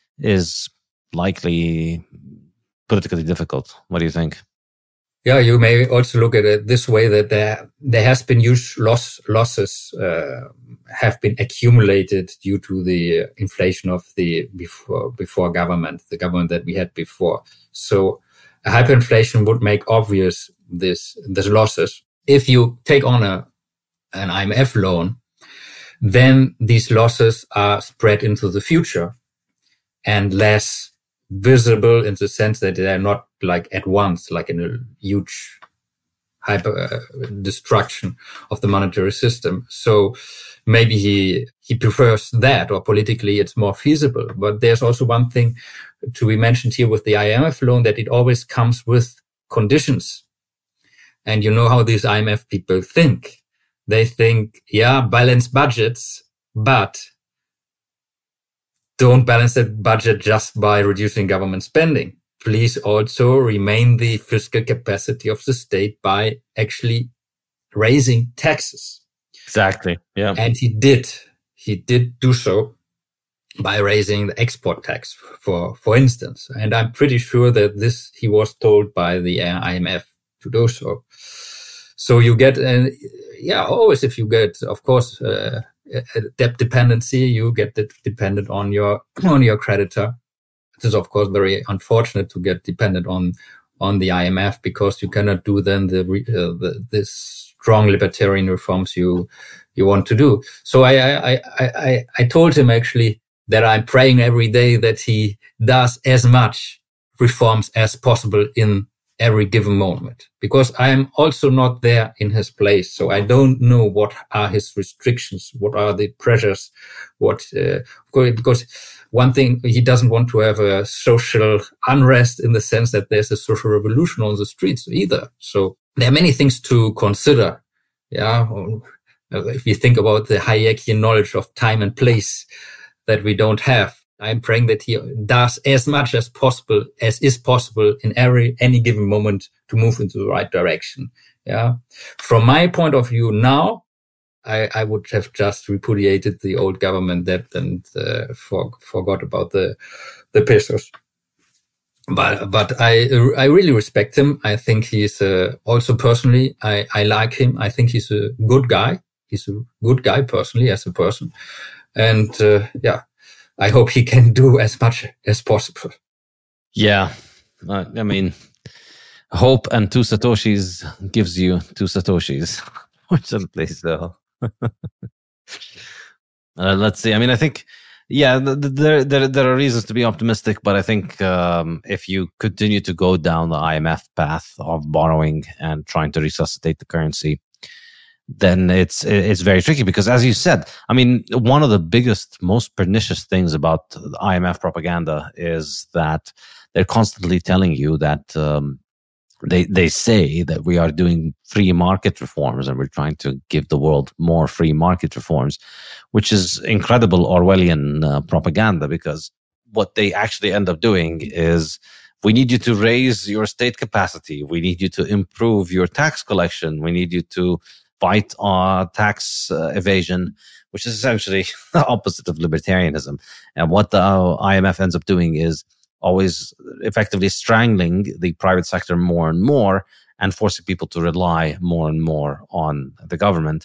is likely politically difficult. What do you think? Yeah, you may also look at it this way, that there there has been huge loss losses uh, have been accumulated due to the inflation of the before before government, the government that we had before. So a hyperinflation would make obvious this this losses. If you take on a an I M F loan, then these losses are spread into the future and less visible in the sense that they are not like at once, like in a huge hyper uh, destruction of the monetary system. So maybe he he prefers that, or politically it's more feasible. But there's also one thing to be mentioned here with the I M F loan, that it always comes with conditions. And you know how these I M F people think. They think, yeah, balance budgets, but don't balance that budget just by reducing government spending. Please also remain the fiscal capacity of the state by actually raising taxes. Exactly. Yeah. And he did. He did do so by raising the export tax, for, for instance. And I'm pretty sure that this, he was told by the I M F to do so. So you get, uh, yeah, always if you get, of course, uh, a debt dependency, you get it dependent on your on your creditor. It is of course very unfortunate to get dependent on on the I M F, because you cannot do then the, uh, the this strong libertarian reforms you you want to do. So I I I I I told him actually that I'm praying every day that he does as much reforms as possible in every given moment, because I am also not there in his place. So I don't know what are his restrictions, what are the pressures, what, uh, because one thing, he doesn't want to have a social unrest in the sense that there's a social revolution on the streets either. So there are many things to consider. Yeah. If you think about the Hayekian knowledge of time and place that we don't have, I'm praying that he does as much as possible, as is possible in every, any given moment to move into the right direction. Yeah. From my point of view now, I, I would have just repudiated the old government debt and uh, for, forgot about the, the pesos. But, but I, I really respect him. I think he's, uh, also personally, I, I like him. I think he's a good guy. He's a good guy personally as a person. And, uh, yeah. I hope he can do as much as possible. Yeah. Uh, I mean, hope and two Satoshis gives you two Satoshis, fortunately. So uh, let's see. I mean, I think, yeah, there, there, there are reasons to be optimistic, but I think um, if you continue to go down the I M F path of borrowing and trying to resuscitate the currency, then it's it's very tricky, because as you said, I mean, one of the biggest, most pernicious things about the I M F propaganda is that they're constantly telling you that um, they they say that we are doing free market reforms and we're trying to give the world more free market reforms, which is incredible Orwellian uh, propaganda, because what they actually end up doing is, we need you to raise your state capacity, we need you to improve your tax collection, we need you to fight on tax uh, evasion, which is essentially the opposite of libertarianism. And what the I M F ends up doing is always effectively strangling the private sector more and more and forcing people to rely more and more on the government.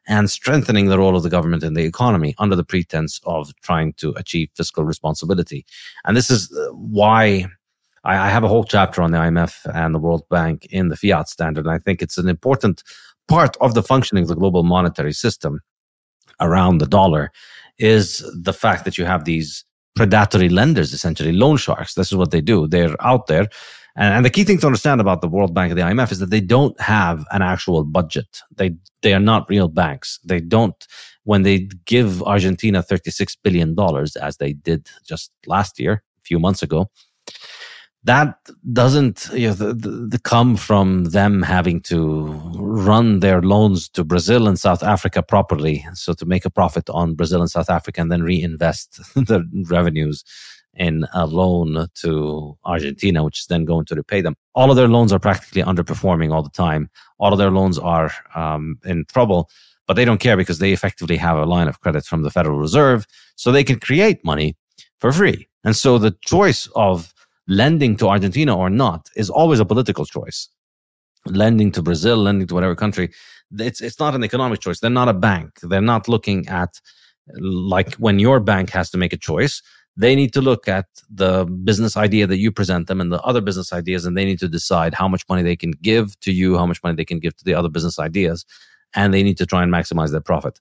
and strengthening the role of the government in the economy under the pretense of trying to achieve fiscal responsibility. And this is why I have a whole chapter on the I M F and the World Bank in the Fiat Standard. And I think it's an important part of the functioning of the global monetary system around the dollar is the fact that you have these predatory lenders, essentially loan sharks. This is what they do. They're out there. And, and the key thing to understand about the World Bank and the I M F is that they don't have an actual budget. They they are not real banks. They don't, when they give Argentina thirty-six billion dollars, as they did just last year, a few months ago, that doesn't you know, the, the, the come from them having to run their loans to Brazil and South Africa properly, so to make a profit on Brazil and South Africa and then reinvest the revenues in a loan to Argentina, which is then going to repay them. All of their loans are practically underperforming all the time. All of their loans are um, in trouble, but they don't care because they effectively have a line of credit from the Federal Reserve, so they can create money for free. And so the choice of lending to Argentina or not is always a political choice. Lending to Brazil, lending to whatever country, it's it's not an economic choice. They're not a bank. They're not looking at, like when your bank has to make a choice, they need to look at the business idea that you present them and the other business ideas, and they need to decide how much money they can give to you, how much money they can give to the other business ideas, and they need to try and maximize their profit.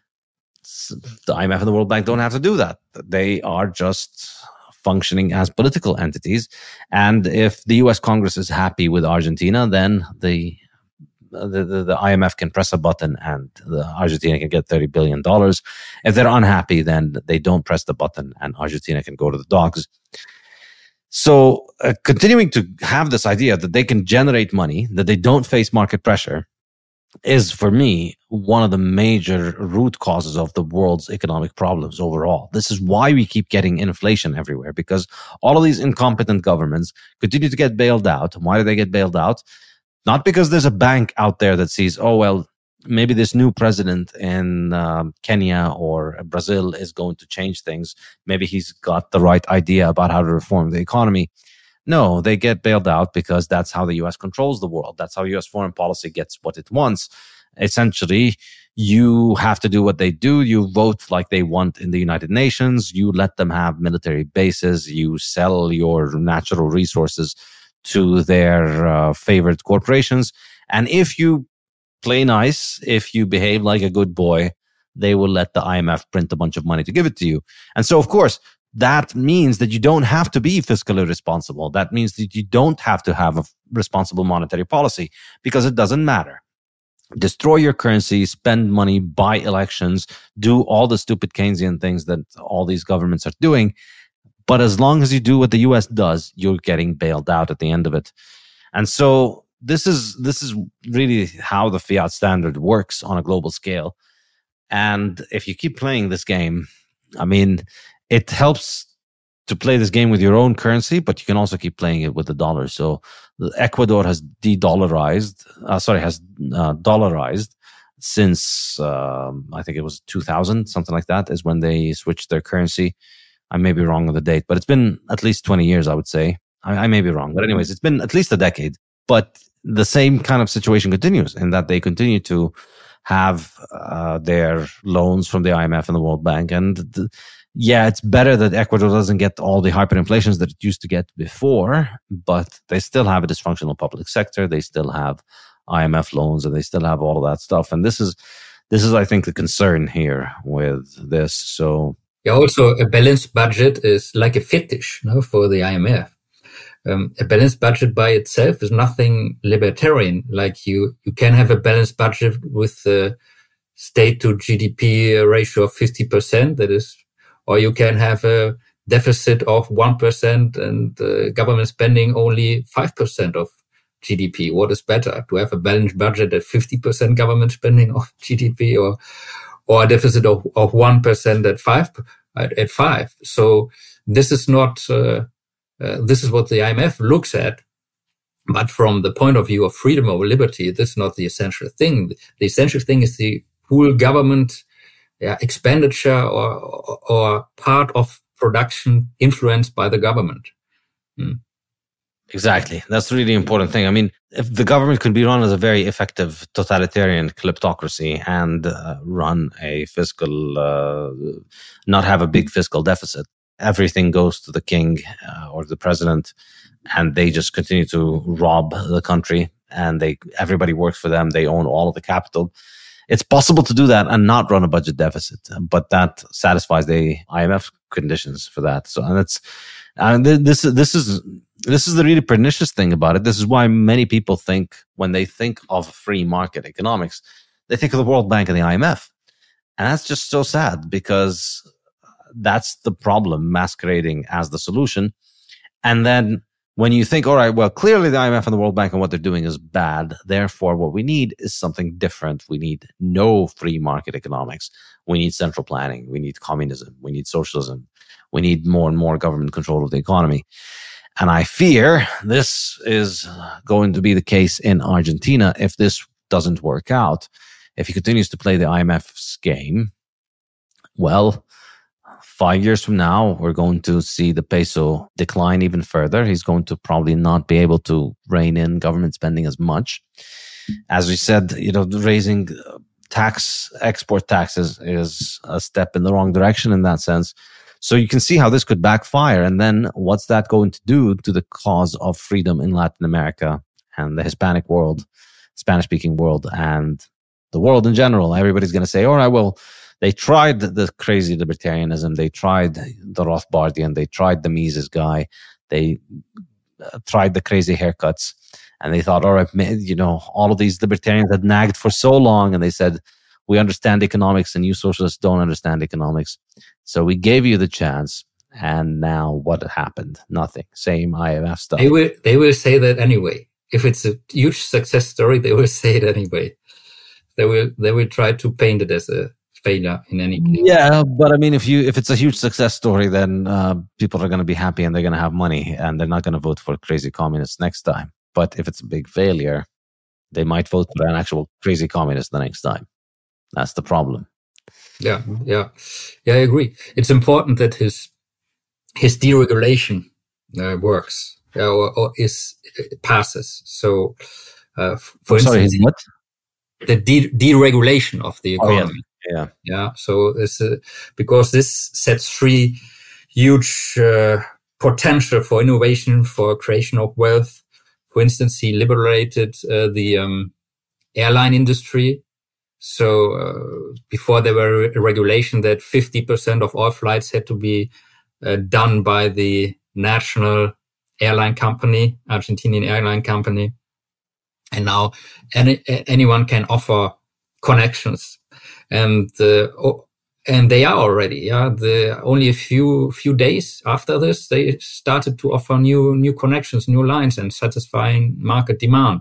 The I M F and the World Bank don't have to do that. They are just functioning as political entities. And if the U S Congress is happy with Argentina, then the the, the, the I M F can press a button and the Argentina can get thirty billion dollars. If they're unhappy, then they don't press the button and Argentina can go to the dogs. So uh, continuing to have this idea that they can generate money, that they don't face market pressure, is for me one of the major root causes of the world's economic problems overall. This is why we keep getting inflation everywhere, because all of these incompetent governments continue to get bailed out. Why do they get bailed out? Not because there's a bank out there that sees, oh, well, maybe this new president in uh, Kenya or Brazil is going to change things. Maybe he's got the right idea about how to reform the economy. No, they get bailed out because that's how the U S controls the world. That's how U S foreign policy gets what it wants. Essentially, you have to do what they do. You vote like they want in the United Nations. You let them have military bases. You sell your natural resources to their uh, favorite corporations. And if you play nice, if you behave like a good boy, they will let the I M F print a bunch of money to give it to you. And so, of course, that means that you don't have to be fiscally responsible. That means that you don't have to have a responsible monetary policy because it doesn't matter. Destroy your currency, spend money, buy elections, do all the stupid Keynesian things that all these governments are doing. But as long as you do what the U S does, you're getting bailed out at the end of it. And so this is this is really how the fiat standard works on a global scale. And if you keep playing this game, I mean, it helps to play this game with your own currency, but you can also keep playing it with the dollar. So Ecuador has de-dollarized, uh, sorry, has uh, dollarized since, um, I think it was two thousand, something like that, is when they switched their currency. I may be wrong on the date, but it's been at least twenty years, I would say. I, I may be wrong. But anyways, it's been at least a decade. But the same kind of situation continues in that they continue to have uh, their loans from the I M F and the World Bank. And the, yeah, it's better that Ecuador doesn't get all the hyperinflations that it used to get before, but they still have a dysfunctional public sector. They still have I M F loans and they still have all of that stuff. And this is, this is, I think, the concern here with this. So, yeah, also a balanced budget is like a fetish, no, for the I M F. Um, a balanced budget by itself is nothing libertarian. Like you, you can have a balanced budget with the state to G D P ratio of fifty percent. That is, or you can have a deficit of one percent and uh, government spending only five percent of G D P. What is better, to have a balanced budget at fifty percent government spending of G D P, or or a deficit of, of one percent at five, at, at five? So this is not, uh, uh, this is what the I M F looks at. But from the point of view of freedom or liberty, this is not the essential thing. The essential thing is the whole government yeah, expenditure or, or, or part of production influenced by the government. Hmm. Exactly. That's the really important thing. I mean, if the government could be run as a very effective totalitarian kleptocracy and uh, run a fiscal, uh, not have a big fiscal deficit, everything goes to the king uh, or the president, and they just continue to rob the country, and they everybody works for them. They own all of the capital. It's possible to do that and not run a budget deficit, but that satisfies the I M F conditions for that. So, and it's and this this is this is the really pernicious thing about it. This is why many people think, when they think of free market economics, they think of the World Bank and the I M F, and that's just so sad, because that's the problem masquerading as the solution. And then when you think, all right, well, clearly the I M F and the World Bank and what they're doing is bad, therefore what we need is something different. We need no free market economics. We need central planning. We need communism. We need socialism. We need more and more government control of the economy. And I fear this is going to be the case in Argentina if this doesn't work out. If he continues to play the I M F's game, well, five years from now, we're going to see the peso decline even further. He's going to probably not be able to rein in government spending as much. As we said, you know, raising tax, export taxes is a step in the wrong direction in that sense. So you can see how this could backfire. And then what's that going to do to the cause of freedom in Latin America and the Hispanic world, Spanish-speaking world, and the world in general? Everybody's going to say, all right, well, they tried the crazy libertarianism. They tried the Rothbardian. They tried the Mises guy. They uh, tried the crazy haircuts. And they thought, all right, you know, all of these libertarians had nagged for so long. And they said, we understand economics and you socialists don't understand economics. So we gave you the chance. And now what happened? Nothing. Same I M F stuff. They will, they will say that anyway. If it's a huge success story, they will say it anyway. They will, they will try to paint it as a failure in any case. Yeah, but I mean, if you if it's a huge success story, then uh, people are going to be happy and they're going to have money, and they're not going to vote for crazy communists next time. But if it's a big failure, they might vote for an actual crazy communist the next time. That's the problem. Yeah, yeah, yeah. I agree. It's important that his his deregulation uh, works uh, or, or is uh, passes. So, uh, for I'm instance, sorry, what? the de- deregulation of the economy. Oh, yeah. Yeah. Yeah. So it's uh, because this sets free huge uh, potential for innovation, for creation of wealth. For instance, he liberated uh, the um, airline industry. So uh, before there were a regulation that fifty percent of all flights had to be uh, done by the national airline company, Argentinian airline company. And now any, anyone can offer connections. And uh, oh, and they are already, yeah. The only a few few days after this, they started to offer new new connections, new lines, and satisfying market demand.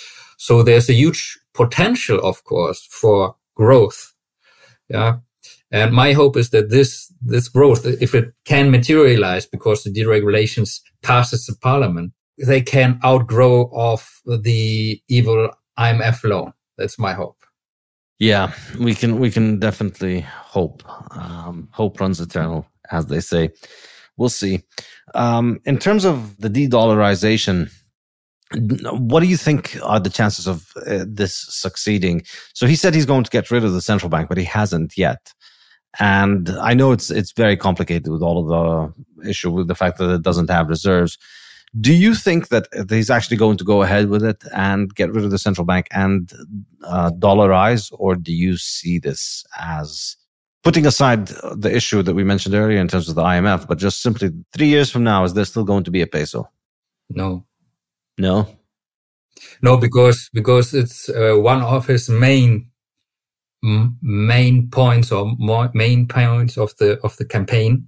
So there's a huge potential, of course, for growth, yeah. And my hope is that this this growth, if it can materialize, because the deregulations passes the parliament, they can outgrow of the evil I M F loan. That's my hope. Yeah, we can we can definitely hope. Um, hope runs eternal, as they say. We'll see. Um, in terms of the de-dollarization, what do you think are the chances of uh, this succeeding? So he said he's going to get rid of the central bank, but he hasn't yet. And I know it's it's very complicated with all of the issue with the fact that it doesn't have reserves. Do you think that he's actually going to go ahead with it and get rid of the central bank and uh, dollarize, or do you see this as, putting aside the issue that we mentioned earlier in terms of the I M F, but just simply three years from now, is there still going to be a peso? No. No? No, because because it's uh, one of his main m- main points or more main points of the of the campaign,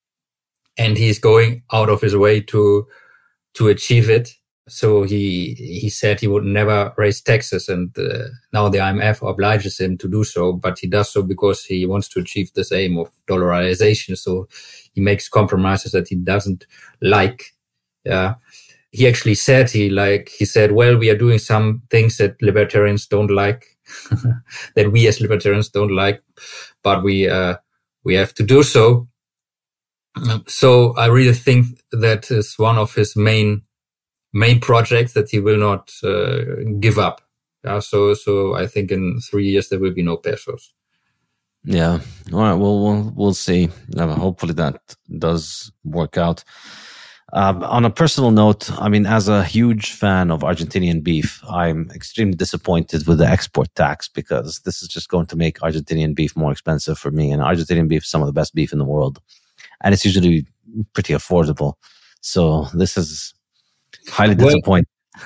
and he's going out of his way to to achieve it. So he he said he would never raise taxes, and uh, now the I M F obliges him to do so, but he does so because he wants to achieve this aim of dollarization. So he makes compromises that he doesn't like. Yeah. He actually said, he like, he said, well, we are doing some things that libertarians don't like, that we as libertarians don't like, but we, uh, we have to do so. So I really think that is one of his main main projects that he will not uh, give up. Yeah, so so I think in three years there will be no pesos. Yeah. All right. Well, we'll we'll see. Uh, hopefully that does work out. Um, on a personal note, I mean, as a huge fan of Argentinian beef, I'm extremely disappointed with the export tax because this is just going to make Argentinian beef more expensive for me. And Argentinian beef is some of the best beef in the world, and it's usually pretty affordable. So this is highly well, disappointing.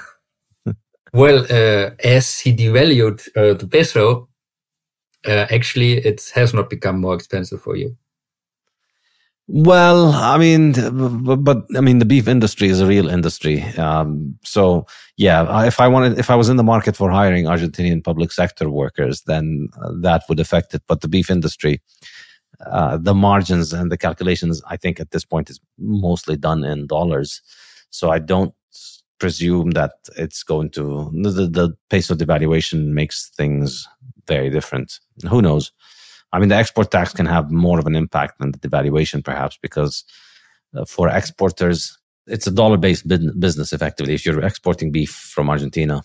well, uh, as he devalued uh, the peso, uh, actually it has not become more expensive for you. Well, I mean, but, but I mean, the beef industry is a real industry. Um, so yeah, if I wanted, if I was in the market for hiring Argentinian public sector workers, then uh, that would affect it. But the beef industry, uh, the margins and the calculations, I think at this point is mostly done in dollars. So I don't presume that it's going to, the, the peso devaluation makes things very different. Who knows? I mean, the export tax can have more of an impact than the devaluation, perhaps, because uh, for exporters, it's a dollar-based business, effectively, if you're exporting beef from Argentina.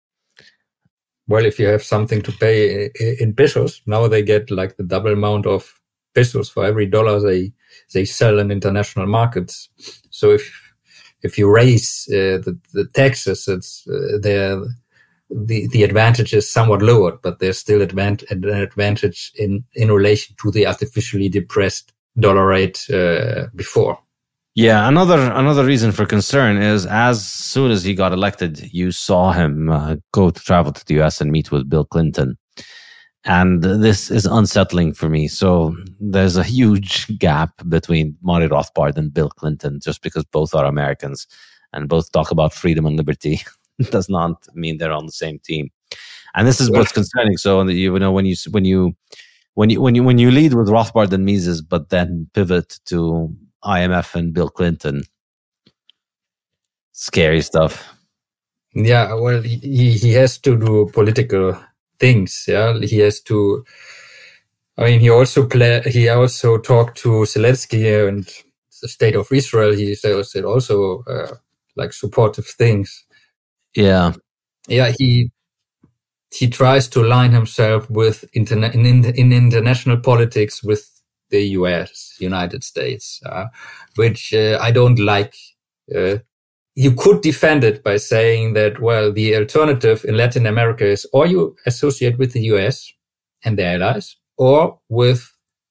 Well, if you have something to pay in pesos, now they get like the double amount of pesos for every dollar they they sell in international markets. So if if you raise uh, the, the taxes, it's uh, they're The, the advantage is somewhat lowered, but there's still advan- an advantage in, in relation to the artificially depressed dollar rate uh, before. Yeah, another another reason for concern is as soon as he got elected, you saw him uh, go to travel to the U S and meet with Bill Clinton. And this is unsettling for me. So there's a huge gap between Maury Rothbard and Bill Clinton just because both are Americans and both talk about freedom and liberty. Does not mean they're on the same team, and this is what's concerning. So you know when you when you when you when you when you lead with Rothbard and Mises, but then pivot to I M F and Bill Clinton, scary stuff. Yeah, well, he he has to do political things. Yeah, he has to. I mean, he also play. He also talked to Zelensky and the state of Israel. He said also uh, like supportive things. Yeah, yeah. He he tries to align himself with interna- in, in in international politics with the U S, United States, uh, which uh, I don't like. Uh, you could defend it by saying that, well, the alternative in Latin America is or you associate with the U S and their allies, or with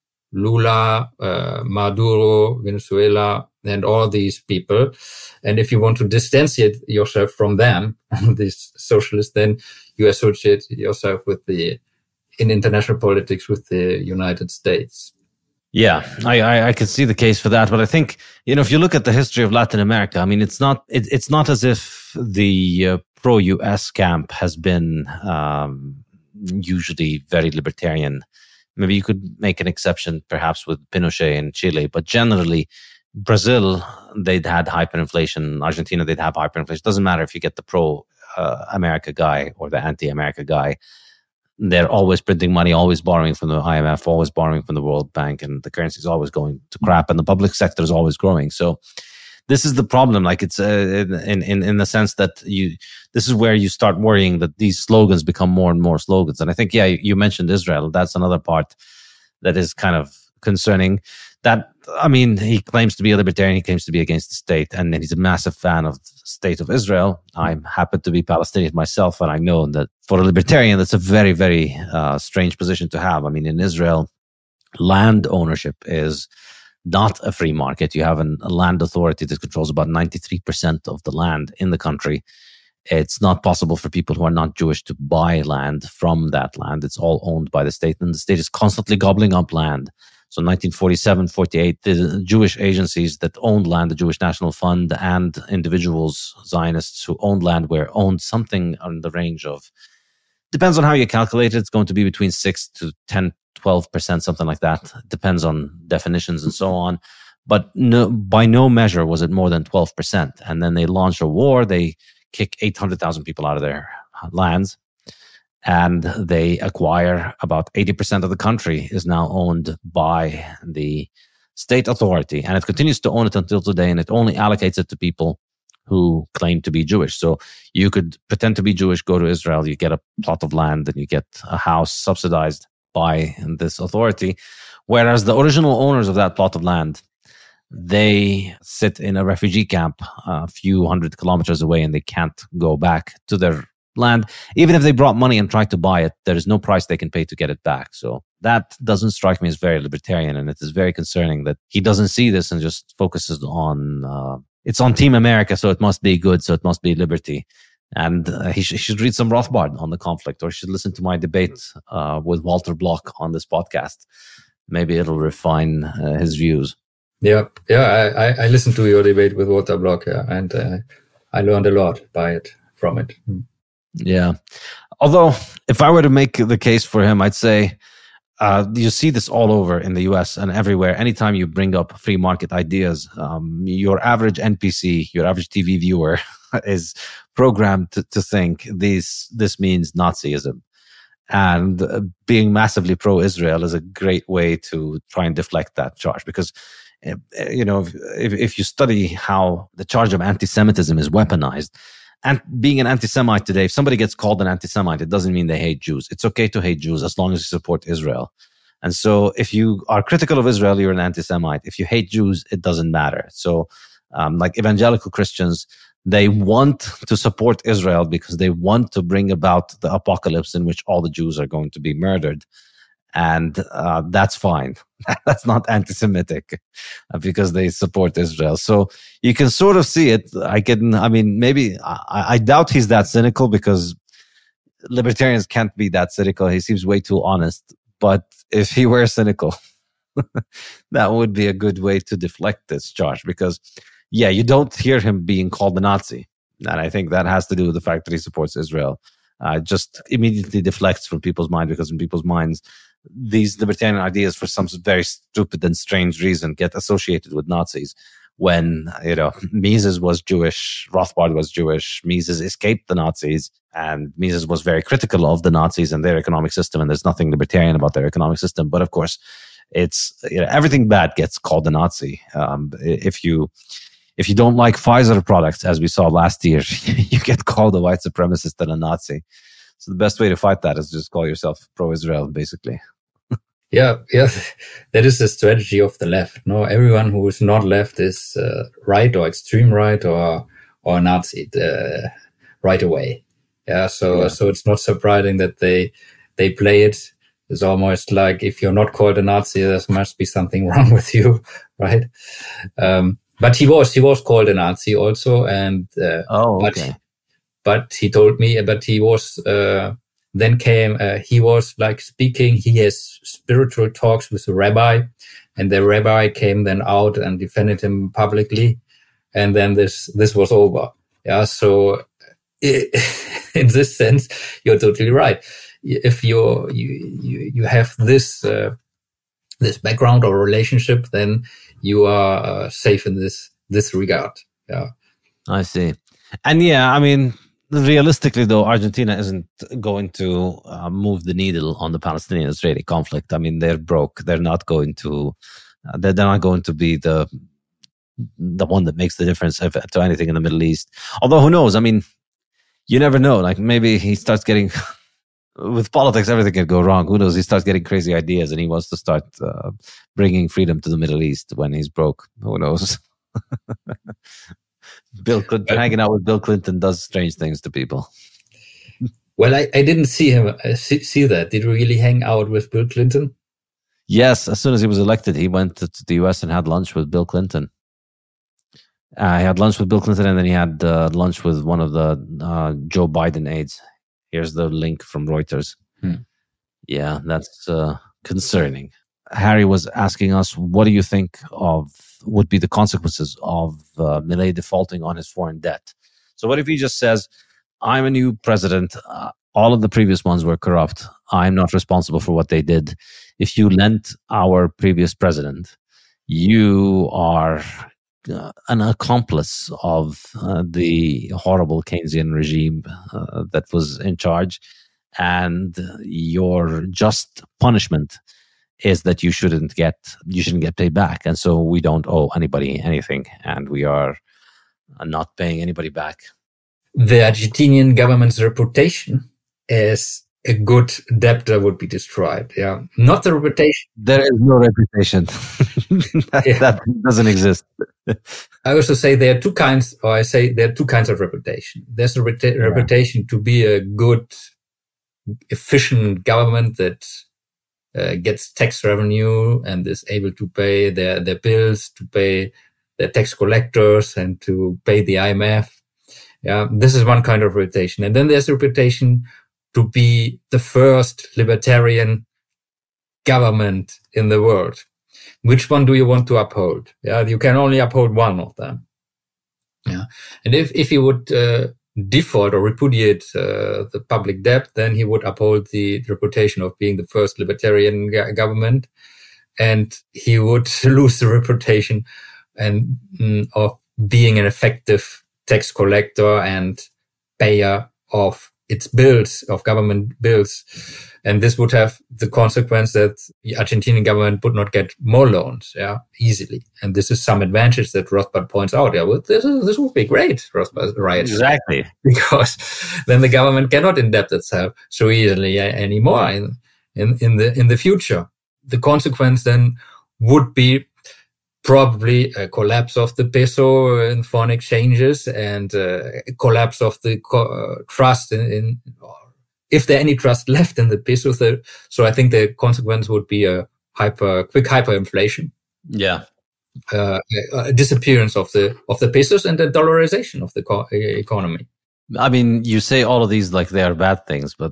Lula, uh, Maduro, Venezuela, and all these people. And if you want to distantiate yourself from them, these socialists, then you associate yourself with the, in international politics, with the United States. Yeah, I, I, I can see the case for that. But I think, you know, if you look at the history of Latin America, I mean, it's not, it, it's not as if the uh, pro-U S camp has been um, usually very libertarian. Maybe you could make an exception perhaps with Pinochet in Chile, but generally Brazil, they'd had hyperinflation. Argentina, they'd have hyperinflation. It doesn't matter if you get the pro-America uh, guy or the anti-America guy. They're always printing money, always borrowing from the I M F, always borrowing from the World Bank, and the currency is always going to crap, and the public sector is always growing. So this is the problem. Like it's uh, in in in the sense that you, this is where you start worrying that these slogans become more and more slogans. And I think, yeah, you mentioned Israel. That's another part that is kind of concerning. That, I mean, he claims to be a libertarian. He claims to be against the state, and he's a massive fan of the state of Israel. I happen to be Palestinian myself, and I know that for a libertarian, that's a very, very uh, strange position to have. I mean, in Israel, land ownership is not a free market. You have an, a land authority that controls about ninety-three percent of the land in the country. It's not possible for people who are not Jewish to buy land from that land. It's all owned by the state, and the state is constantly gobbling up land. So nineteen forty-seven, forty-eight, the Jewish agencies that owned land, the Jewish National Fund, and individuals, Zionists who owned land, were owned something on the range of, depends on how you calculate it, it's going to be between six to ten, twelve percent, something like that. It depends on definitions and so on. But no, by no measure was it more than twelve percent. And then they launch a war, they kick eight hundred thousand people out of their lands, and they acquire about eighty percent of the country is now owned by the state authority. And it continues to own it until today, and it only allocates it to people who claim to be Jewish. So you could pretend to be Jewish, go to Israel, you get a plot of land and you get a house subsidized by this authority. Whereas the original owners of that plot of land, they sit in a refugee camp a few hundred kilometers away and they can't go back to their land. Even if they brought money and tried to buy it, there is no price they can pay to get it back. So that doesn't strike me as very libertarian, and it is very concerning that he doesn't see this and just focuses on uh, it's on Team America, so it must be good, so it must be liberty. And uh, he, sh- he should read some Rothbard on the conflict, or should listen to my debate uh, with Walter Block on this podcast. Maybe it'll refine uh, his views. Yeah, yeah. I, I listened to your debate with Walter Block, yeah, and uh, I learned a lot by it from it. Yeah. Although, if I were to make the case for him, I'd say uh, you see this all over in the U S and everywhere. Anytime you bring up free market ideas, um, your average N P C, your average T V viewer, is programmed to, to think this this means Nazism. And uh, being massively pro-Israel is a great way to try and deflect that charge, because uh, you know if, if you study how the charge of anti-Semitism is weaponized, and being an anti-Semite today, if somebody gets called an anti-Semite, it doesn't mean they hate Jews. It's okay to hate Jews as long as you support Israel. And so if you are critical of Israel, you're an anti-Semite. If you hate Jews, it doesn't matter. So um, like evangelical Christians, they want to support Israel because they want to bring about the apocalypse in which all the Jews are going to be murdered. And uh, that's fine. That's not anti-Semitic because they support Israel. So you can sort of see it. I can, I mean, maybe, I, I doubt he's that cynical, because libertarians can't be that cynical. He seems way too honest. But if he were cynical, that would be a good way to deflect this charge, because, yeah, you don't hear him being called a Nazi. And I think that has to do with the fact that he supports Israel. Uh, just immediately deflects from people's mind, because in people's minds, these libertarian ideas, for some very stupid and strange reason, get associated with Nazis. When, you know, Mises was Jewish, Rothbard was Jewish, Mises escaped the Nazis, and Mises was very critical of the Nazis and their economic system, and there's nothing libertarian about their economic system. But of course, it's, you know, everything bad gets called a Nazi. Um, if you if you don't like Pfizer products, as we saw last year, you get called a white supremacist and a Nazi. So the best way to fight that is just call yourself pro-Israel, basically. Yeah, yeah, that is the strategy of the left. No, everyone who is not left is uh, right or extreme right or or Nazi uh, right away. Yeah, so yeah. so it's not surprising that they they play it. It's almost like, if you're not called a Nazi, there must be something wrong with you, right? Um, but he was he was called a Nazi also, and uh, oh, okay. But, but he told me, but he was. Uh, Then came, uh, he was like speaking, he has spiritual talks with the rabbi, and the rabbi came then out and defended him publicly. And then this, this was over. Yeah. So it, in this sense, you're totally right. If you're, you, you, you have this, uh, this background or relationship, then you are uh, safe in this, this regard. Yeah. I see. And yeah, I mean, realistically, though, Argentina isn't going to uh, move the needle on the Palestinian-Israeli conflict. I mean, they're broke. They're not going to. Uh, they're not going to be the the one that makes the difference if, to anything in the Middle East. Although, who knows? I mean, you never know. Like, maybe he starts getting with politics, everything can go wrong. Who knows? He starts getting crazy ideas, and he wants to start uh, bringing freedom to the Middle East when he's broke. Who knows? Bill Clinton, hanging out with Bill Clinton does strange things to people. Well, I, I didn't see him uh, see, see that. Did he really hang out with Bill Clinton? Yes, as soon as he was elected, he went to, to the U S and had lunch with Bill Clinton. Uh, he had lunch with Bill Clinton, and then he had uh, lunch with one of the uh, Joe Biden aides. Here's the link from Reuters. Hmm. Yeah, that's uh, concerning. Harry was asking us, what do you think of would be the consequences of uh, Milei defaulting on his foreign debt? So what if he just says, I'm a new president. Uh, all of the previous ones were corrupt. I'm not responsible for what they did. If you lent our previous president, you are uh, an accomplice of uh, the horrible Keynesian regime uh, that was in charge. And your just punishment is that you shouldn't get you shouldn't get paid back, and so we don't owe anybody anything, and we are and not paying anybody back? The Argentinian government's reputation as a good debtor would be destroyed. Yeah, not the reputation. There is no reputation. that, yeah. that doesn't exist. I also say there are two kinds, or I say there are two kinds of reputation. There's a reta- yeah. reputation to be a good, efficient government that uh, gets tax revenue and is able to pay their, their bills, to pay their tax collectors, and to pay the I M F. Yeah, this is one kind of reputation. And then there's a reputation to be the first libertarian government in the world. Which one do you want to uphold? Yeah, you can only uphold one of them. Yeah, and if if he would uh, default or repudiate uh, the public debt, then he would uphold the reputation of being the first libertarian go- government, and he would lose the reputation and mm, of being an effective tax collector and payer of its bills, of government bills. And this would have the consequence that the Argentinian government would not get more loans, yeah, easily. And this is some advantage that Rothbard points out. Yeah, well, this is, this would be great, Rothbard writes. Exactly. Because then the government cannot indebt itself so easily anymore in, in, in the, in the future. The consequence then would be probably a collapse of the peso in foreign exchanges and uh, a collapse of the co- uh, trust in, in if there any trust left in the peso. So, so I think the consequence would be a hyper, quick hyperinflation. Yeah. Uh, a disappearance of the, of the pesos and the dollarization of the co- economy. I mean, you say all of these like they are bad things, but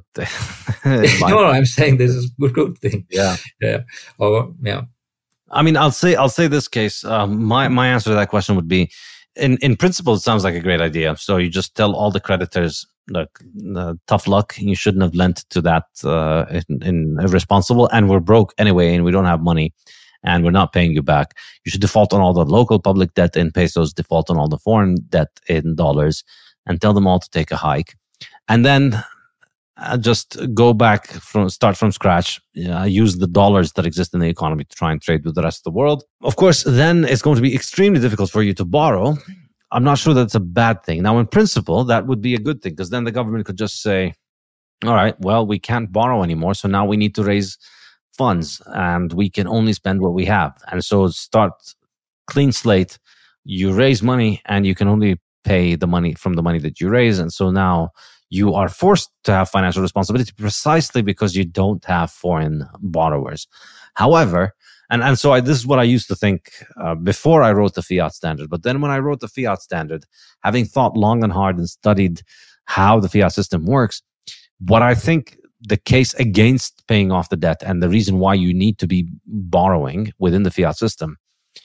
no, I'm saying this is a good thing. Yeah. Yeah. Or, yeah. I mean, I'll say I'll say this case. Um, my my answer to that question would be, in in principle, it sounds like a great idea. So you just tell all the creditors, look, uh, tough luck. You shouldn't have lent to that uh, in, in irresponsible, and we're broke anyway, and we don't have money, and we're not paying you back. You should default on all the local public debt in pesos, default on all the foreign debt in dollars, and tell them all to take a hike, and then Uh, just go back from start from scratch. Uh, use the dollars that exist in the economy to try and trade with the rest of the world. Of course, then it's going to be extremely difficult for you to borrow. I'm not sure that's a bad thing. Now, in principle, that would be a good thing because then the government could just say, all right, well, we can't borrow anymore. So now we need to raise funds and we can only spend what we have. And so start clean slate. You raise money and you can only pay the money from the money that you raise. And so now you are forced to have financial responsibility precisely because you don't have foreign borrowers. However, and, and so I, this is what I used to think uh, before I wrote the fiat standard. But then when I wrote the fiat standard, having thought long and hard and studied how the fiat system works, what I think the case against paying off the debt and the reason why you need to be borrowing within the fiat system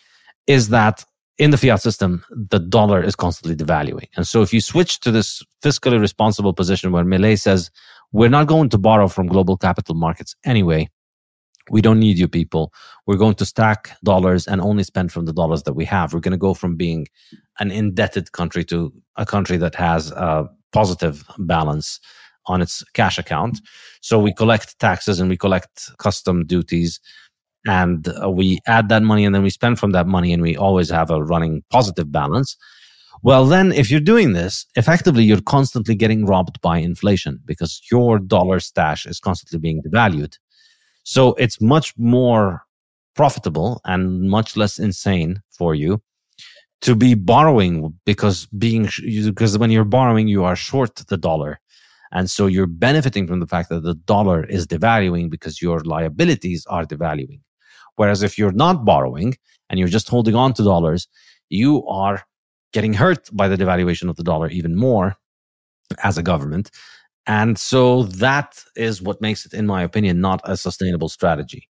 is that in the fiat system, the dollar is constantly devaluing. And so if you switch to this fiscally responsible position where Milei says, we're not going to borrow from global capital markets anyway, we don't need you people. We're going to stack dollars and only spend from the dollars that we have. We're going to go from being an indebted country to a country that has a positive balance on its cash account. So we collect taxes and we collect custom duties and uh, we add that money and then we spend from that money and we always have a running positive balance. Well, then if you're doing this, effectively you're constantly getting robbed by inflation because your dollar stash is constantly being devalued. So it's much more profitable and much less insane for you to be borrowing because being because when you're borrowing, you are short the dollar. And so you're benefiting from the fact that the dollar is devaluing because your liabilities are devaluing. Whereas if you're not borrowing and you're just holding on to dollars, you are getting hurt by the devaluation of the dollar even more as a government. And so that is what makes it, in my opinion, not a sustainable strategy.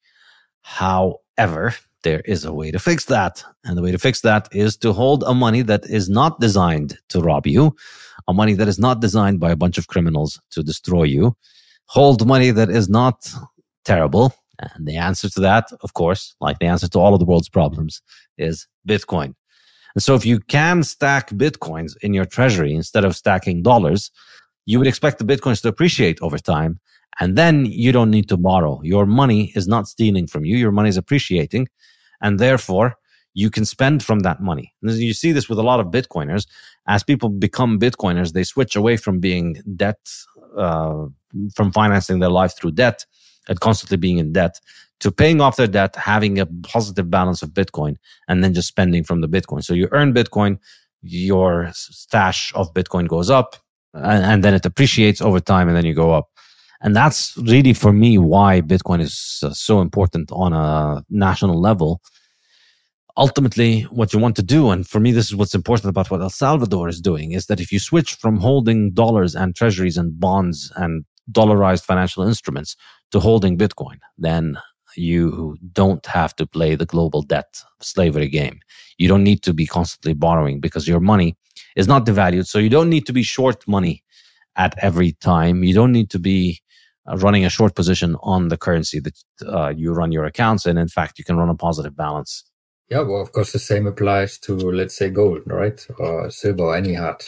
However, there is a way to fix that. And the way to fix that is to hold a money that is not designed to rob you, a money that is not designed by a bunch of criminals to destroy you. Hold money that is not terrible. And the answer to that, of course, like the answer to all of the world's problems, is Bitcoin. And so if you can stack Bitcoins in your treasury instead of stacking dollars, you would expect the Bitcoins to appreciate over time. And then you don't need to borrow. Your money is not stealing from you. Your money is appreciating. And therefore, you can spend from that money. And you see this with a lot of Bitcoiners. As people become Bitcoiners, they switch away from being debt, uh, from financing their life through debt and constantly being in debt, to paying off their debt, having a positive balance of Bitcoin, and then just spending from the Bitcoin. So you earn Bitcoin, your stash of Bitcoin goes up, and, and then it appreciates over time, and then you go up. And that's really, for me, why Bitcoin is uh, so important on a national level. Ultimately, what you want to do, and for me, this is what's important about what El Salvador is doing, is that if you switch from holding dollars and treasuries and bonds and dollarized financial instruments to holding Bitcoin, then you don't have to play the global debt slavery game. You don't need to be constantly borrowing because your money is not devalued. So you don't need to be short money at every time. You don't need to be uh, running a short position on the currency that uh, you run your accounts in. In fact, you can run a positive balance. Yeah, well, of course, the same applies to, let's say, gold, right? Or silver, or any hard,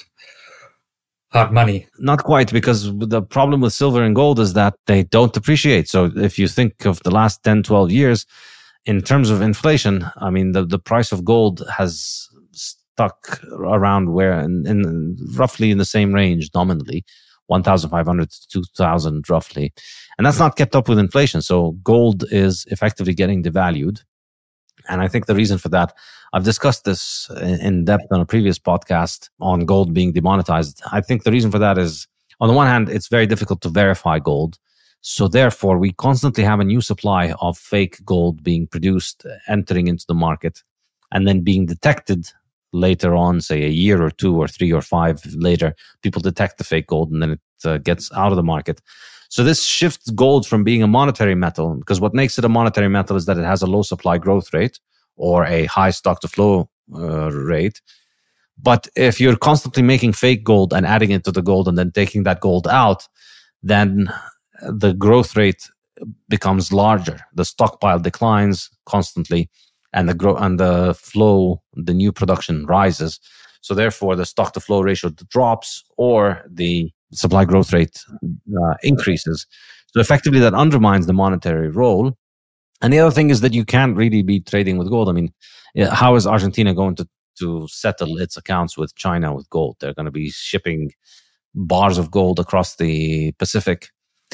hard money. Not quite, because the problem with silver and gold is that they don't appreciate. So if you think of the last ten, twelve years, in terms of inflation, I mean, the, the price of gold has stuck around where, in, in roughly in the same range nominally, one thousand five hundred to two thousand roughly. And that's not kept up with inflation. So gold is effectively getting devalued. And I think the reason for that, I've discussed this in depth on a previous podcast on gold being demonetized. I think the reason for that is, on the one hand, it's very difficult to verify gold. So therefore, we constantly have a new supply of fake gold being produced, entering into the market, and then being detected later on, say a year or two or three or five later. People detect the fake gold, and then it uh, gets out of the market. So this shifts gold from being a monetary metal, because what makes it a monetary metal is that it has a low supply growth rate or a high stock to flow uh, rate. But if you're constantly making fake gold and adding it to the gold and then taking that gold out, then the growth rate becomes larger. The stockpile declines constantly, and the grow and the flow, the new production rises. So therefore, the stock to flow ratio drops, or the supply growth rate uh, increases. So effectively, that undermines the monetary role. And the other thing is that you can't really be trading with gold. I mean, how is Argentina going to, to settle its accounts with China with gold? They're going to be shipping bars of gold across the Pacific.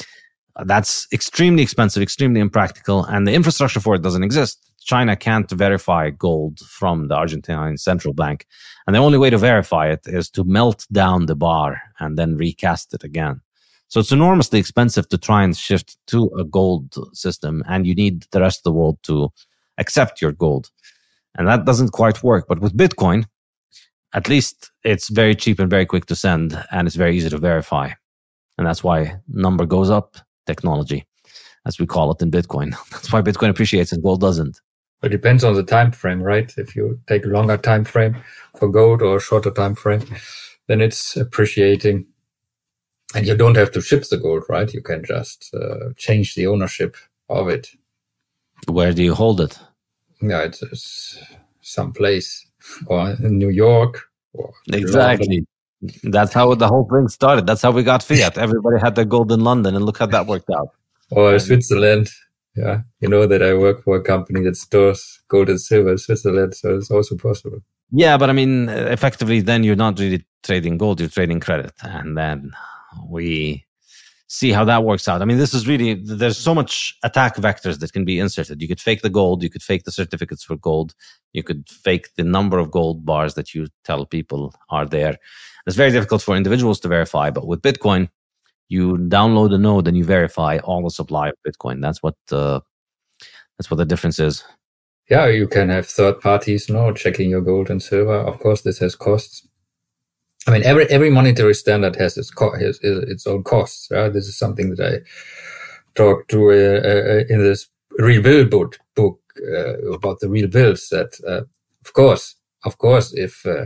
That's extremely expensive, extremely impractical, and the infrastructure for it doesn't exist. China can't verify gold from the Argentine central bank. And the only way to verify it is to melt down the bar and then recast it again. So it's enormously expensive to try and shift to a gold system, and you need the rest of the world to accept your gold. And that doesn't quite work. But with Bitcoin, at least it's very cheap and very quick to send, and it's very easy to verify. And that's why number goes up technology, as we call it in Bitcoin. That's why Bitcoin appreciates and gold doesn't. It depends on the time frame, right? If you take a longer time frame for gold or a shorter time frame, then it's appreciating. And you don't have to ship the gold, right? You can just uh, change the ownership of it. Where do you hold it? Yeah, it's, it's someplace, or in New York. Or exactly. London. That's how the whole thing started. That's how we got fiat. Everybody had their gold in London, and look how that worked out. Or and Switzerland. Yeah, you know that I work for a company that stores gold and silver in Switzerland, so it's also possible. Yeah, but I mean, effectively, then you're not really trading gold, you're trading credit. And then we see how that works out. I mean, this is really, there's so much attack vectors that can be inserted. You could fake the gold, you could fake the certificates for gold, you could fake the number of gold bars that you tell people are there. It's very difficult for individuals to verify, but with Bitcoin, you download a node and you verify all the supply of Bitcoin. That's what uh, that's what the difference is. Yeah, you can have third parties now checking your gold and silver. Of course, this has costs. I mean, every every monetary standard has its co- has, its own costs. Right? This is something that I talked to uh, uh, in this Real Bill book, book uh, about the real bills. That uh, of course, of course, if uh,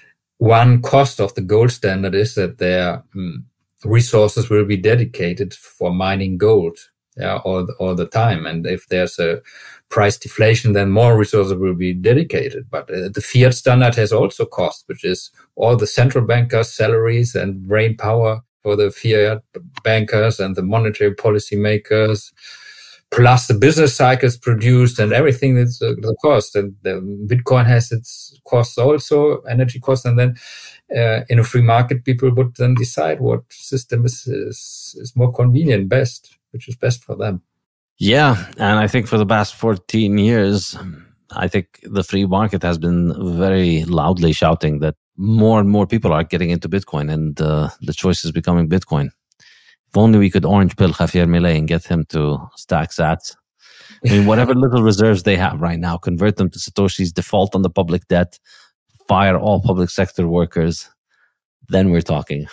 one cost of the gold standard is that there. Um, resources will be dedicated for mining gold, yeah, all the, all the time. And if there's a price deflation, then more resources will be dedicated. But uh, the fiat standard has also cost, which is all the central bankers' salaries and brain power for the fiat bankers and the monetary policy makers. plus the business cycles produced and everything that's uh, the cost. And the Bitcoin has its costs also, energy costs, and then uh, in a free market, people would then decide what system is, is is more convenient, best, which is best for them. Yeah, and I think for the past fourteen years, I think the free market has been very loudly shouting that more and more people are getting into Bitcoin, and uh, the choice is becoming Bitcoin. If only we could orange pill Javier Milei and get him to stack sats. I mean, whatever little reserves they have right now, convert them to Satoshis, default on the public debt, fire all public sector workers, then we're talking.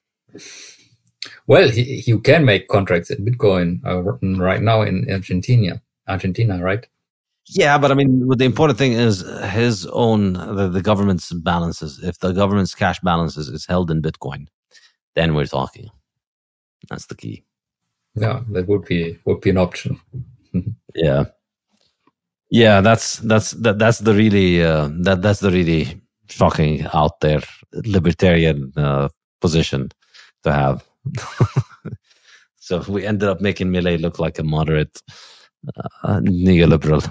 Well, he, you can make contracts in Bitcoin uh, right now in Argentina, Argentina, right? Yeah, but I mean, the important thing is his own, the, the government's balances. If the government's cash balances is held in Bitcoin, then we're talking. That's the key. Yeah, that would be would be an option. yeah, yeah, that's that's that, that's the really uh, that that's the really shocking out there libertarian uh, position to have. So we ended up making Milei look like a moderate uh, neoliberal.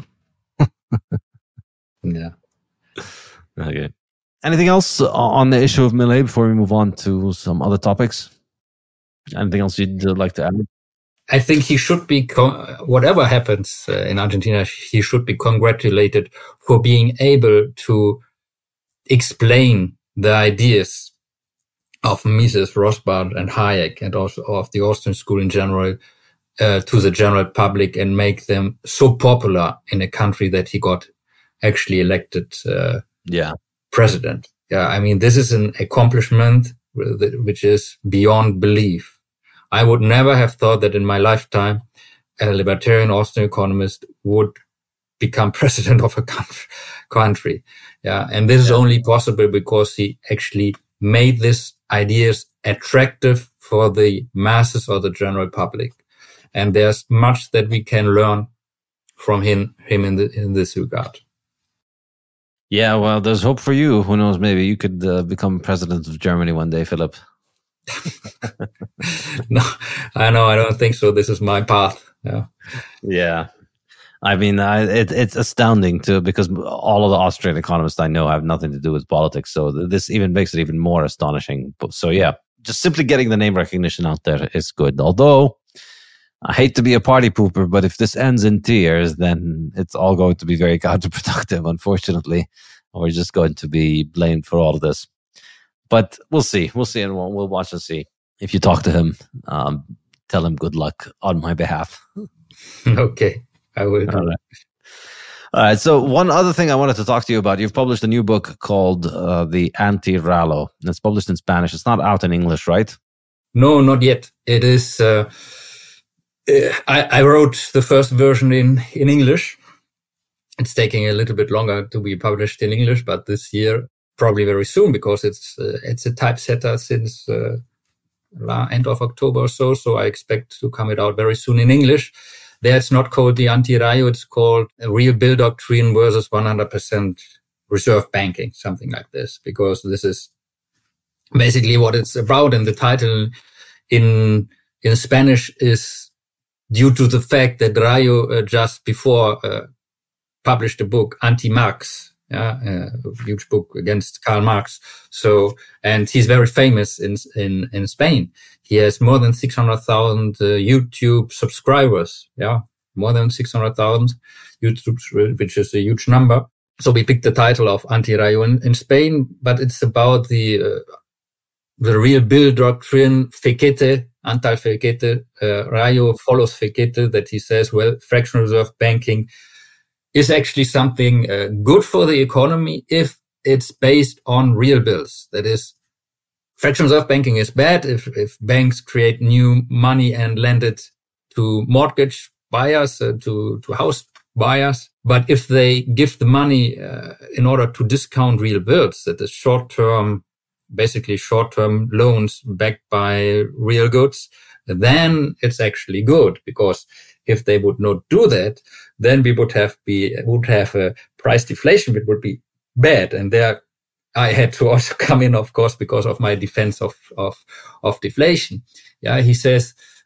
Yeah. Okay. Anything else on the issue of Milei before we move on to some other topics? Anything else you'd like to add? I think he should be, con- whatever happens uh, in Argentina, he should be congratulated for being able to explain the ideas of Mises, Rothbard, and Hayek, and also of the Austrian school in general, uh, to the general public and make them so popular in a country that he got actually elected uh, yeah. president. Yeah, I mean, this is an accomplishment which is beyond belief. I would never have thought that in my lifetime a libertarian Austrian economist would become president of a country. Yeah, and this yeah. is only possible because he actually made these ideas attractive for the masses or the general public. And there's much that we can learn from him, him in, the, in this regard. Yeah, well, there's hope for you. Who knows? Maybe you could uh, become president of Germany one day, Philip. No, I know. I don't think so. This is my path. Yeah. Yeah. I mean, I, it, it's astounding too, because all of the Austrian economists I know have nothing to do with politics. So this even makes it even more astonishing. But, so yeah, just simply getting the name recognition out there is good. Although I hate to be a party pooper, but if this ends in tears, then it's all going to be very counterproductive, unfortunately. We're just going to be blamed for all of this. But we'll see. We'll see, and we'll, we'll watch and see. If you talk to him, um, tell him good luck on my behalf. Okay, I will. All right. All right. So one other thing I wanted to talk to you about, you've published a new book called uh, The Anti-Rallo. It's published in Spanish. It's not out in English, right? No, not yet. It is... Uh, I, I wrote the first version in, in English. It's taking a little bit longer to be published in English, but this year, probably very soon, because it's uh, it's a typesetter since uh, end of October or so. So I expect to come it out very soon in English. There it's not called the Anti-Rallo, it's called Real Bill Doctrine versus one hundred percent Reserve Banking, something like this, because this is basically what it's about. And the title in in Spanish is due to the fact that Rallo uh, just before uh, published a book, Anti-Marx, yeah, uh, a huge book against Karl Marx. So, and he's very famous in in in Spain. He has more than six hundred thousand uh, YouTube subscribers. Yeah, more than six hundred thousand YouTube, which is a huge number. So we picked the title of Anti-Rallo in, in Spain, but it's about the uh, the real bill doctrine, Fekete, anti-Fekete. Uh, Rallo follows Fekete, that he says, well, fractional reserve banking is actually something uh, good for the economy if it's based on real bills. That is, fractional reserve banking is bad if, if banks create new money and lend it to mortgage buyers, uh, to, to house buyers. But if they give the money uh, in order to discount real bills, that is short-term, basically short-term loans backed by real goods, then it's actually good, because if they would not do that, then we would have be would have a price deflation, which would be bad. And there, I had to also come in, of course, because of my defense of of of deflation. Yeah, he says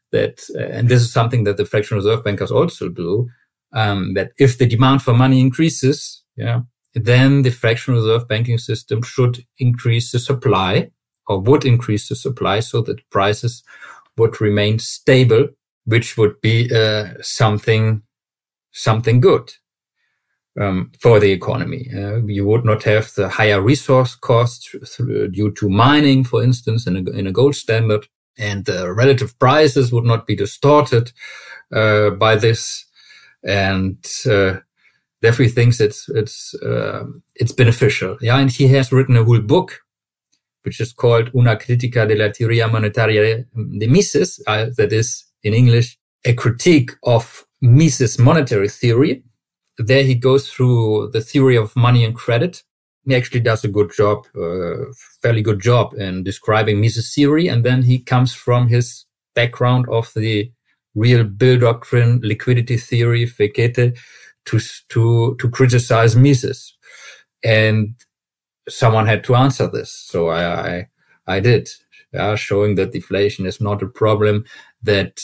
that, uh, and this is something that the fractional reserve bankers also do, um, that if the demand for money increases, yeah, then the fractional reserve banking system should increase the supply, or would increase the supply, so that prices would remain stable, which would be uh, something something good um, for the economy. Uh, you would not have the higher resource costs through, due to mining, for instance, in a, in a gold standard, and the relative prices would not be distorted uh, by this. And uh, Jeffrey thinks it's it's uh, it's beneficial. Yeah, and he has written a whole book, which is called Una Critica de la Teoria Monetaria de Mises, uh, that is, in English, a critique of Mises' monetary theory. There he goes through the theory of money and credit. He actually does a good job, uh, fairly good job in describing Mises' theory. And then he comes from his background of the real bill doctrine, liquidity theory, Fekete, to, to, to criticize Mises. And someone had to answer this. So I, I, I did, yeah, showing that deflation is not a problem, that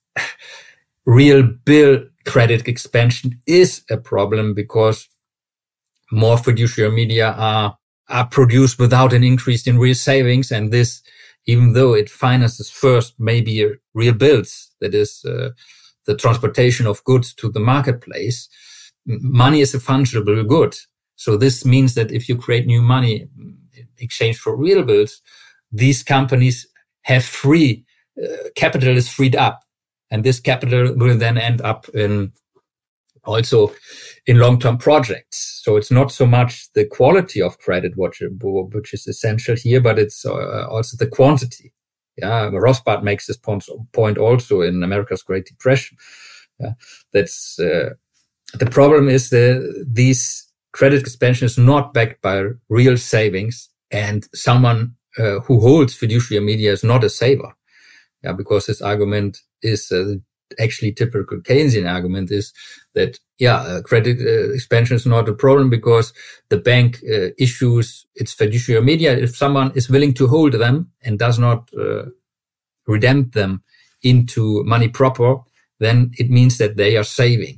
real bill credit expansion is a problem, because more fiduciary media are, are produced without an increase in real savings. And this, even though it finances first maybe real bills, that is uh, the transportation of goods to the marketplace, money is a fungible good. So this means that if you create new money in exchange for real bills, these companies have free, uh, capital is freed up. And this capital will then end up in also in long-term projects. So it's not so much the quality of credit, which, which is essential here, but it's uh, also the quantity. Yeah, Rothbard makes this point, point also in America's Great Depression. Yeah, that's uh, the problem is that these credit expansion is not backed by real savings, and someone uh, who holds fiduciary media is not a saver. Yeah, because his argument is uh, actually typical Keynesian argument is that, yeah, uh, credit uh, expansion is not a problem because the bank uh, issues its fiduciary media. If someone is willing to hold them and does not uh, redempt them into money proper, then it means that they are saving.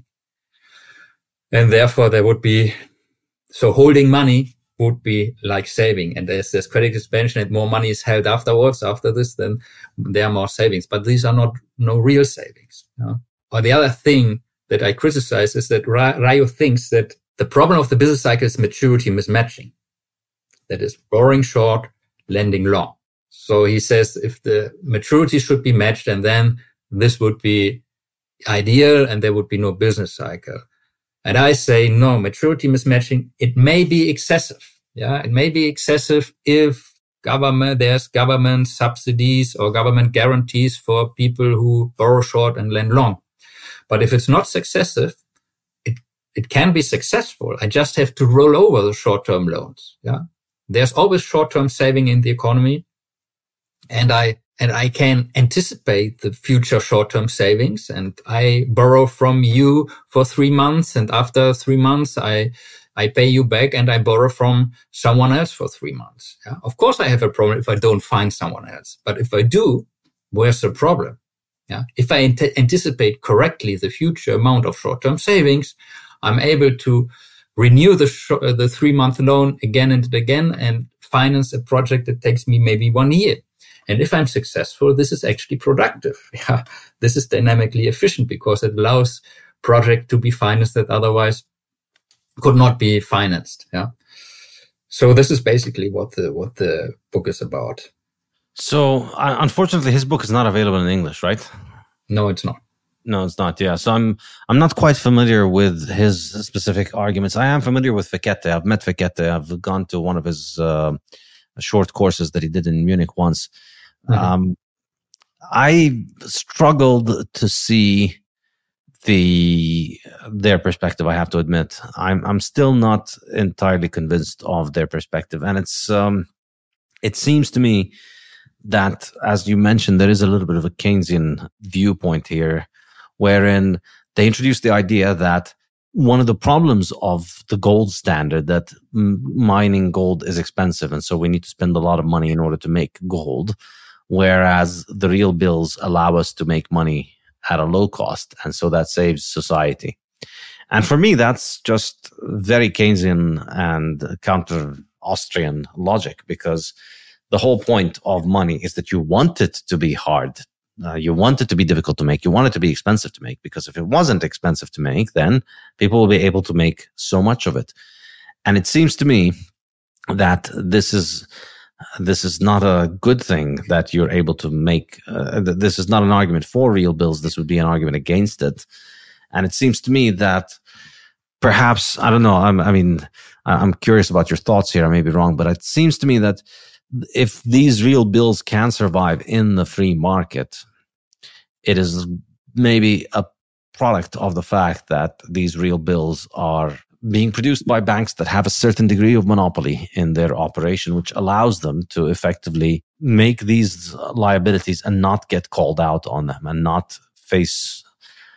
And therefore there would be, so holding money would be like saving. And as there's credit expansion and more money is held afterwards, after this, then there are more savings. But these are not no real savings. You know? Or the other thing that I criticize is that Rayo thinks that the problem of the business cycle is maturity mismatching. That is borrowing short, lending long. So he says if the maturity should be matched, and then this would be ideal and there would be no business cycle. And I say, no, maturity mismatching, it may be excessive. Yeah, it may be excessive if government, there's government subsidies or government guarantees for people who borrow short and lend long. But if it's not excessive, it, it can be successful. I just have to roll over the short-term loans. Yeah, there's always short-term saving in the economy. And I, and I can anticipate the future short-term savings, and I borrow from you for three months. And after three months, I, I pay you back and I borrow from someone else for three months. Yeah? Of course, I have a problem if I don't find someone else, but if I do, where's the problem? Yeah. If I ant- anticipate correctly the future amount of short-term savings, I'm able to renew the sh- the three-month loan again and again and finance a project that takes me maybe one year. And if I'm successful, this is actually productive. Yeah, this is dynamically efficient because it allows project to be financed that otherwise could not be financed. Yeah. So this is basically what the what the book is about. So uh, unfortunately, his book is not available in English, right? No, it's not. No, it's not. Yeah. So I'm I'm not quite familiar with his specific arguments. I am familiar with Fekete. I've met Fekete. I've gone to one of his uh, short courses that he did in Munich once. Mm-hmm. Um, I struggled to see the their perspective. I have to admit, I'm I'm still not entirely convinced of their perspective, and it's um, it seems to me that, as you mentioned, there is a little bit of a Keynesian viewpoint here, wherein they introduce the idea that one of the problems of the gold standard, that m- mining gold is expensive, and so we need to spend a lot of money in order to make gold. whereas the real bills allow us to make money at a low cost. And so that saves society. And for me, that's just very Keynesian and counter-Austrian logic, because the whole point of money is that you want it to be hard. Uh, you want it to be difficult to make. You want it to be expensive to make, because if it wasn't expensive to make, then people will be able to make so much of it. And it seems to me that this is this is not a good thing that you're able to make. Uh, this is not an argument for real bills. This would be an argument against it. And it seems to me that perhaps, I don't know, I'm, I mean, I'm curious about your thoughts here. I may be wrong, but it seems to me that if these real bills can survive in the free market, it is maybe a product of the fact that these real bills are being produced by banks that have a certain degree of monopoly in their operation, which allows them to effectively make these liabilities and not get called out on them and not face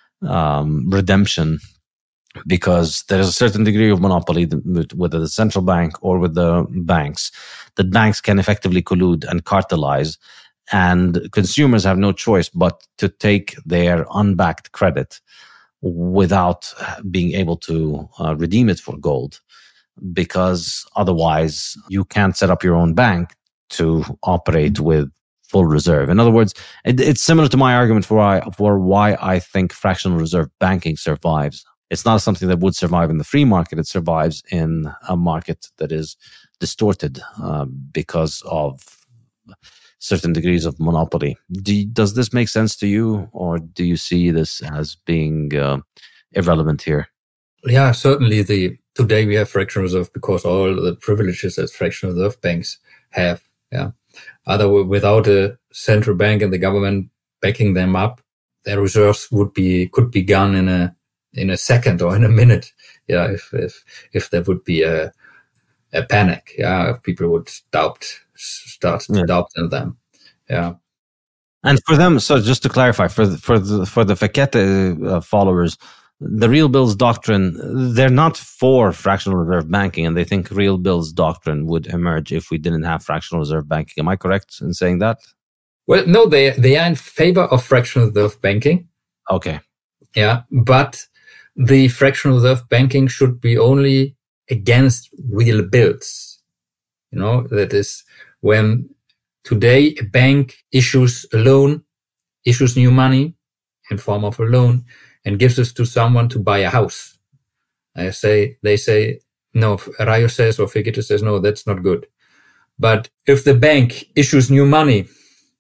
um, redemption, because there's a certain degree of monopoly, whether the central bank or with the banks, that banks can effectively collude and cartelize, and consumers have no choice but to take their unbacked credit without being able to uh, redeem it for gold, because otherwise you can't set up your own bank to operate with full reserve. In other words, it, it's similar to my argument for why, for why I think fractional reserve banking survives. It's not something that would survive in the free market. It survives in a market that is distorted uh, because of certain degrees of monopoly. Do, does this make sense to you, or do you see this as being uh, irrelevant here? Yeah, certainly. The today we have fractional reserve because all the privileges that fractional reserve banks have. Yeah, other without a central bank and the government backing them up, their reserves would be could be gone in a in a second or in a minute. Yeah, if if if there would be a a panic. Yeah, if people would doubt. start to yeah. doubt in them. Yeah. And for them, so just to clarify, for the, for the, for the Fekete uh, followers, the real bills doctrine, they're not for fractional reserve banking, and they think real bills doctrine would emerge if we didn't have fractional reserve banking. Am I correct in saying that? Well, no, they they are in favor of fractional reserve banking. Okay. Yeah, but the fractional reserve banking should be only against real bills. You know, that is, when today a bank issues a loan, issues new money in form of a loan, and gives it to someone to buy a house. I say, they say, no, Rayo says, or Fekete says, no, that's not good. But if the bank issues new money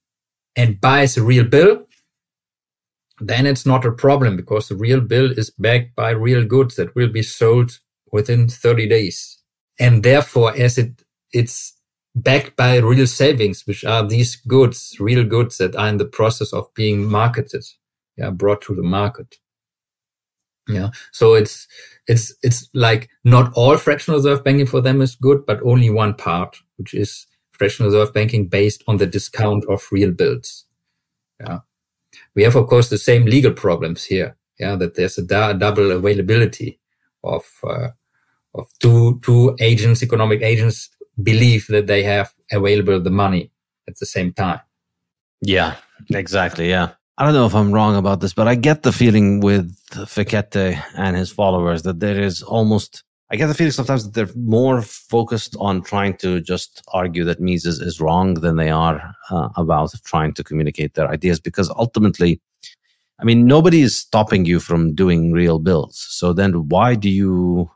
and buys a real bill, then it's not a problem, because the real bill is backed by real goods that will be sold within thirty days. And therefore, as it it's backed by real savings, which are these goods, real goods that are in the process of being marketed, yeah, brought to the market. Yeah. So it's, it's, it's like not all fractional reserve banking for them is good, but only one part, which is fractional reserve banking based on the discount of real bills. Yeah. We have, of course, the same legal problems here. Yeah. That there's a da- double availability of, uh, of two, two agents, economic agents, believe that they have available the money at the same time. Yeah, exactly. Yeah. I don't know if I'm wrong about this, but I get the feeling with Fekete and his followers that there is almost, I get the feeling sometimes that they're more focused on trying to just argue that Mises is wrong than they are uh, about trying to communicate their ideas, because ultimately, I mean, nobody is stopping you from doing real bills. So then why do you...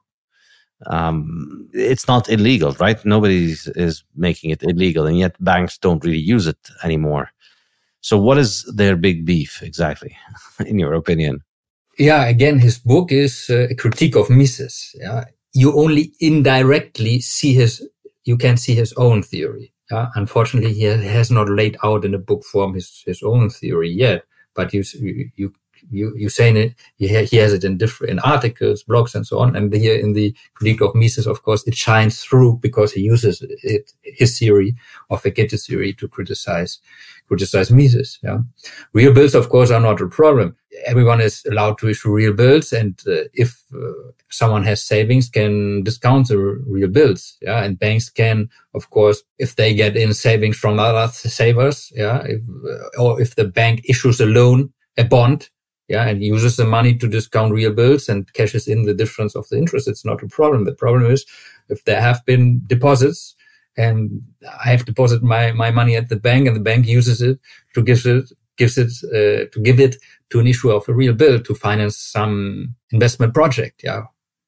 Um, it's not illegal, right? Nobody is making it illegal, and yet banks don't really use it anymore. So what is their big beef exactly, in your opinion? Yeah, again, his book is a critique of Mises. Yeah, you only indirectly see his, you can see his own theory. Yeah, unfortunately, he has not laid out in a book form his, his own theory yet, but you, you, You you saying it, he has it in different in articles, blogs, and so on. And here in the critique of Mises, of course, it shines through because he uses it, his theory of Fekete's theory to criticize criticize Mises. Yeah, real bills, of course, are not a problem. everyone is allowed to issue real bills, and uh, if uh, someone has savings, can discount the real bills. Yeah, and banks can, of course, if they get in savings from other savers, yeah, if, uh, or if the bank issues a loan, a bond, yeah, and uses the money to discount real bills and cashes in the difference of the interest, it's not a problem. The problem is if there have been deposits, and I have deposited my, my money at the bank, and the bank uses it to give it gives it uh, to give it to an issuer of a real bill to finance some investment project. Yeah.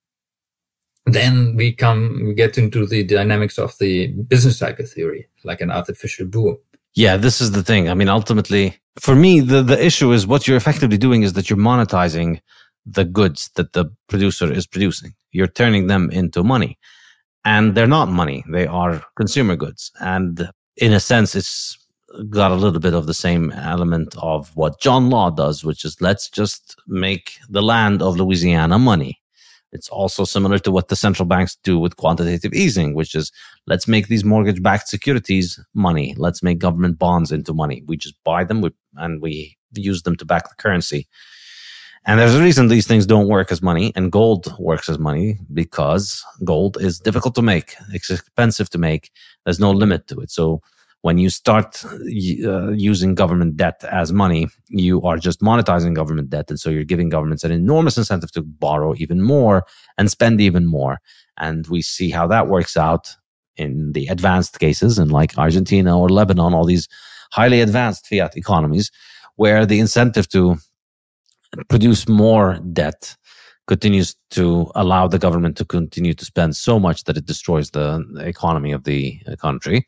Then we come we get into the dynamics of the business cycle theory, like an artificial boom. Yeah, this is the thing. I mean, ultimately, for me, the, the issue is what you're effectively doing is that you're monetizing the goods that the producer is producing. You're turning them into money. And they're not money. They are consumer goods. And in a sense, it's got a little bit of the same element of what John Law does, which is let's just make the land of Louisiana money. It's also similar to what the central banks do with quantitative easing, which is let's make these mortgage-backed securities money. Let's make government bonds into money. We just buy them and we use them to back the currency. And there's a reason these things don't work as money, and gold works as money, because gold is difficult to make. It's expensive to make. There's no limit to it. So when you start uh, using government debt as money, you are just monetizing government debt. And so you're giving governments an enormous incentive to borrow even more and spend even more. And we see how that works out in the advanced cases, in like Argentina or Lebanon, all these highly advanced fiat economies, where the incentive to produce more debt continues to allow the government to continue to spend so much that it destroys the economy of the country.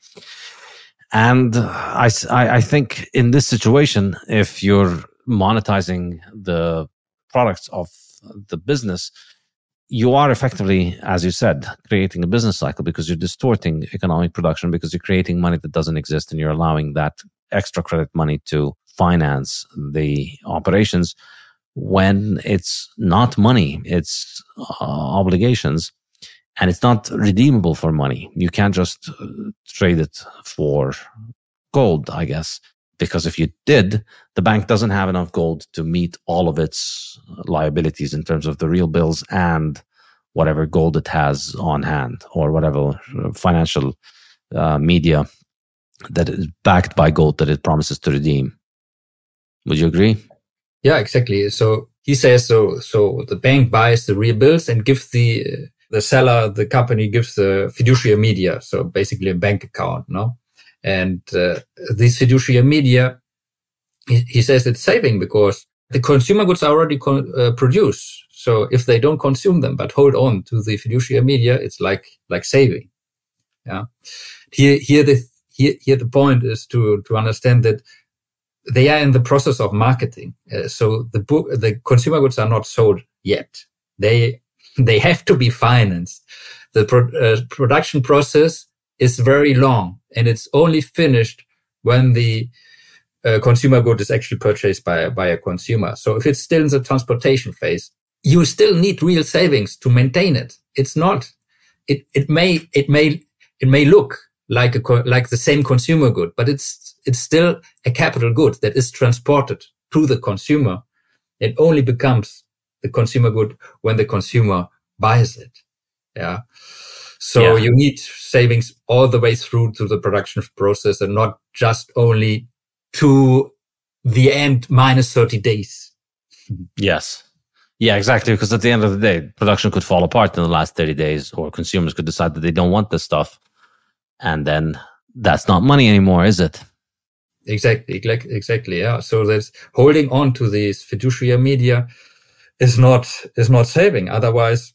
And I, I think in this situation, if you're monetizing the products of the business, you are effectively, as you said, creating a business cycle, because you're distorting economic production, because you're creating money that doesn't exist, and you're allowing that extra credit money to finance the operations when it's not money, it's uh, obligations. And it's not redeemable for money. You can't just uh, trade it for gold, I guess. Because if you did, the bank doesn't have enough gold to meet all of its liabilities in terms of the real bills and whatever gold it has on hand, or whatever financial uh, media that is backed by gold that it promises to redeem. Would you agree? Yeah, exactly. So he says, so so the bank buys the real bills and gives the... Uh, The seller, the company, gives the fiduciary media, so basically a bank account, no? And uh, these fiduciary media, he, he says it's saving because the consumer goods are already con- uh, produced. So if they don't consume them but hold on to the fiduciary media, it's like like saving. Yeah. Here, here the here, here the point is to to understand that they are in the process of marketing. Uh, so the book, the consumer goods are not sold yet. They They have to be financed. The pro- uh, production process is very long, and it's only finished when the uh, consumer good is actually purchased by, by a consumer. So if it's still in the transportation phase, you still need real savings to maintain it. It's not, it, it may, it may, it may look like a, like the same consumer good, but it's, it's still a capital good that is transported to the consumer. It only becomes the consumer good when the consumer buys it. Yeah. So yeah. You need savings all the way through to the production process, and not just only to the end minus thirty days. Yes. Yeah, exactly. Because at the end of the day, production could fall apart in the last thirty days, or consumers could decide that they don't want this stuff. And then that's not money anymore, is it? Exactly. Exactly. Yeah. So there's holding on to these fiduciary media is not, is not saving. Otherwise,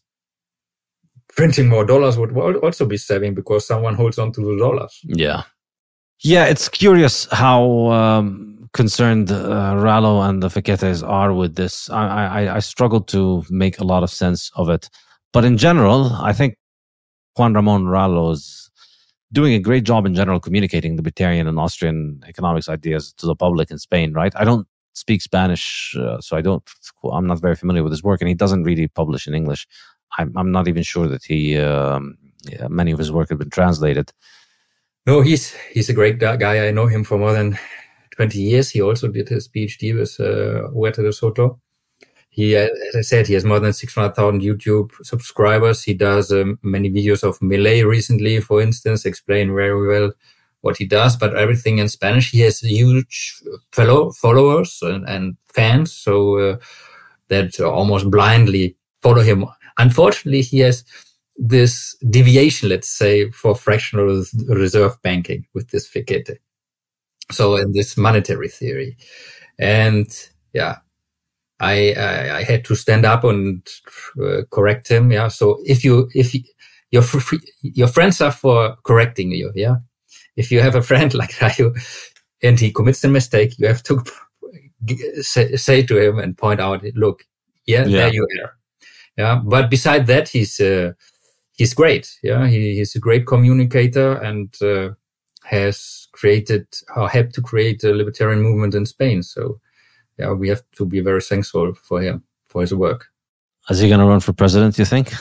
printing more dollars would also be saving, because someone holds on to the dollars. Yeah. Yeah. It's curious how, um, concerned uh, Rallo and the Fiquetes are with this. I, I, I struggle to make a lot of sense of it. But in general, I think Juan Ramon Rallo is doing a great job in general communicating libertarian and Austrian economics ideas to the public in Spain, right? I don't speak Spanish, uh, so I don't, I'm not very familiar with his work, and he doesn't really publish in English. I'm, I'm not even sure that he, um, yeah, many of his work have been translated. No, he's, he's a great guy. I know him for more than twenty years. He also did his PhD with uh, Huerta de Soto. He, as I said, he has more than six hundred thousand YouTube subscribers. He does um, many videos of Milei recently, for instance, explain very well what he does, but everything in Spanish. He has huge fellow followers and, and fans, so uh, that almost blindly follow him. Unfortunately, he has this deviation, let's say, for fractional reserve banking with this Fekete. So in this monetary theory. And yeah, I, I, I had to stand up and uh, correct him. Yeah. So if you, if you, your, your friends are for correcting you. Yeah. If you have a friend like Rayo and he commits a mistake, you have to say, say to him and point out, look, yeah, yeah. there you are. Yeah. But beside that, he's, uh, he's great. Yeah. He, he's a great communicator and, uh, has created or helped to create a libertarian movement in Spain. So yeah, we have to be very thankful for him, for his work. Is he going to run for president, you think?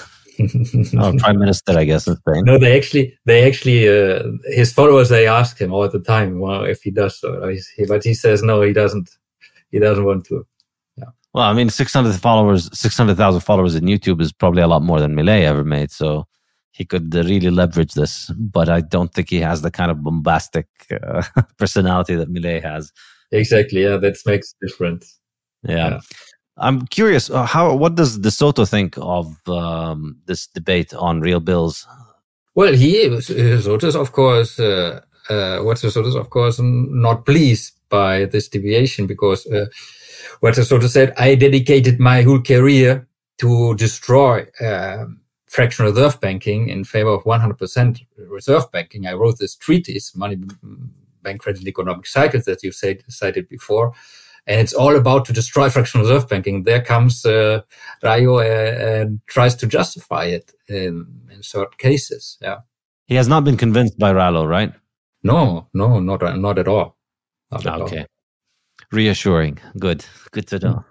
Or prime minister, I guess, in Spain. No, they actually, they actually, uh, his followers, they ask him all the time, well, if he does so. But he says, no, he doesn't. He doesn't want to. Yeah. Well, I mean, six hundred followers, six hundred thousand followers in YouTube is probably a lot more than Milei ever made. So he could uh, really leverage this. But I don't think he has the kind of bombastic uh, personality that Milei has. Exactly. Yeah, that makes a difference. Yeah. yeah. I'm curious, uh, how what does De Soto think of um, this debate on real bills? Well, he is, De Soto is, of course, uh, uh, what De Soto is, of course, not pleased by this deviation because uh, what De Soto said, I dedicated my whole career to destroy uh, fractional reserve banking in favor of one hundred percent reserve banking. I wrote this treatise, Money, Bank Credit, Economic Cycles, that you said, cited before. And it's all about to destroy fractional reserve banking. There comes uh, Rayo uh, and tries to justify it in, in certain cases. Yeah, he has not been convinced by Rallo, right? No, no, not not at all. Not at okay, all. Reassuring. Good, good to know.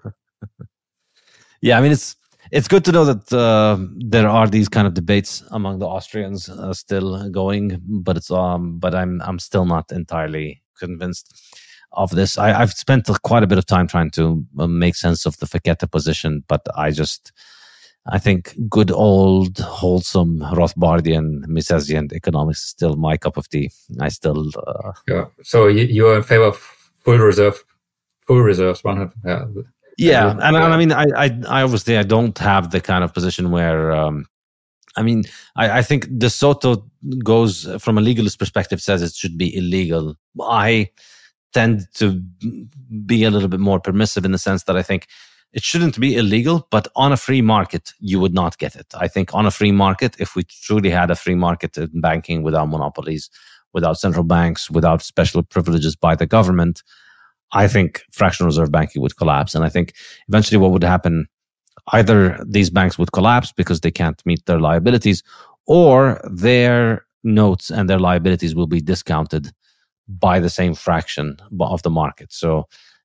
Yeah, I mean it's it's good to know that uh, there are these kind of debates among the Austrians uh, still going, but it's um, but I'm I'm still not entirely convinced of this. I, I've spent quite a bit of time trying to make sense of the Fekete position, but I just, I think good old, wholesome Rothbardian, Misesian economics is still my cup of tea. I still... Uh, yeah. So you, you're in favor of full reserve, full reserves, one hundred yeah. Yeah, and, and I mean, I, I, I obviously, I don't have the kind of position where... Um, I mean, I, I think De Soto goes, from a legalist perspective, says it should be illegal. I... tend to be a little bit more permissive in the sense that I think it shouldn't be illegal, but on a free market, you would not get it. I think on a free market, if we truly had a free market in banking without monopolies, without central banks, without special privileges by the government, I think fractional reserve banking would collapse. And I think eventually what would happen, either these banks would collapse because they can't meet their liabilities, or their notes and their liabilities will be discounted by the same fraction of the market. So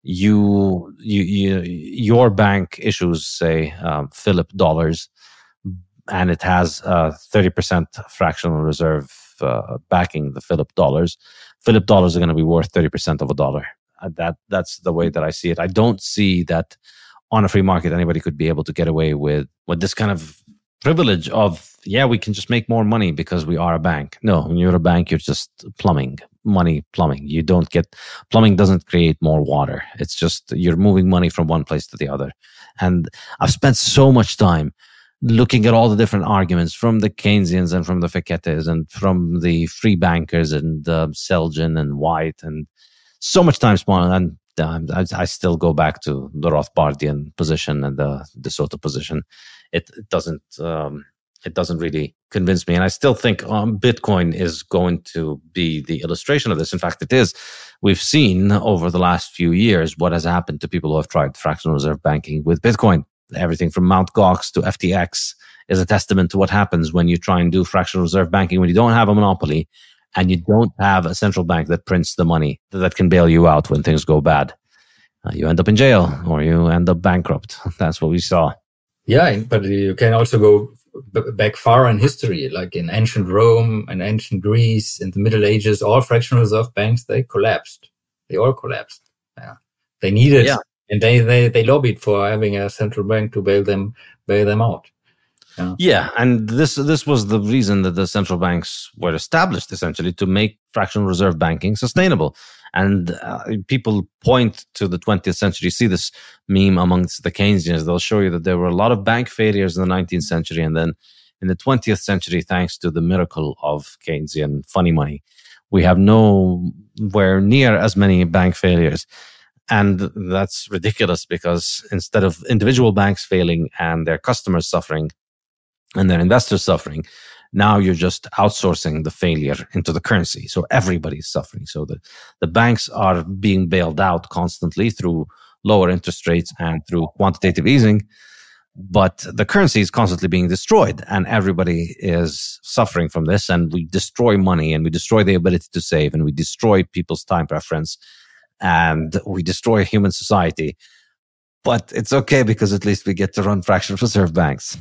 you, you, you your bank issues, say, um, Philip dollars, and it has uh, thirty percent fractional reserve uh, backing the Philip dollars. Philip dollars are going to be worth thirty percent of a dollar. Uh, that That's the way that I see it. I don't see that on a free market anybody could be able to get away with, with this kind of privilege of, yeah, we can just make more money because we are a bank. No, when you're a bank, you're just plumbing, money plumbing. You don't get, plumbing doesn't create more water. It's just, you're moving money from one place to the other. And I've spent so much time looking at all the different arguments from the Keynesians and from the Feketes and from the free bankers and uh, Selgin and White, and so much time spent. And um, I, I still go back to the Rothbardian position and the De Soto position. It, it doesn't um, it doesn't really convince me, and I still think um, Bitcoin is going to be the illustration of this. In fact, it is. We've seen over the last few years what has happened to people who have tried fractional reserve banking with Bitcoin. Everything from Mt. Gox to F T X is a testament to what happens when you try and do fractional reserve banking when you don't have a monopoly and you don't have a central bank that prints the money that can bail you out when things go bad. Uh, you end up in jail or you end up bankrupt. That's what we saw. Yeah, but you can also go b- back far in history, like in ancient Rome and ancient Greece, in the Middle Ages, all fractional reserve banks, they collapsed. They all collapsed. Yeah. They needed, yeah. and they, they, they lobbied for having a central bank to bail them bail them out. Yeah. yeah, and this this was the reason that the central banks were established, essentially, to make fractional reserve banking sustainable. And uh, people point to the twentieth century. You see this meme amongst the Keynesians. They'll show you that there were a lot of bank failures in the nineteenth century, and then in the twentieth century, thanks to the miracle of Keynesian funny money, we have nowhere near as many bank failures. And that's ridiculous, because instead of individual banks failing and their customers suffering and their investors suffering, now you're just outsourcing the failure into the currency. So everybody's suffering. So the, the banks are being bailed out constantly through lower interest rates and through quantitative easing. But the currency is constantly being destroyed, and everybody is suffering from this. And we destroy money, and we destroy the ability to save, and we destroy people's time preference, and we destroy human society. But it's okay, because at least we get to run fractional reserve banks.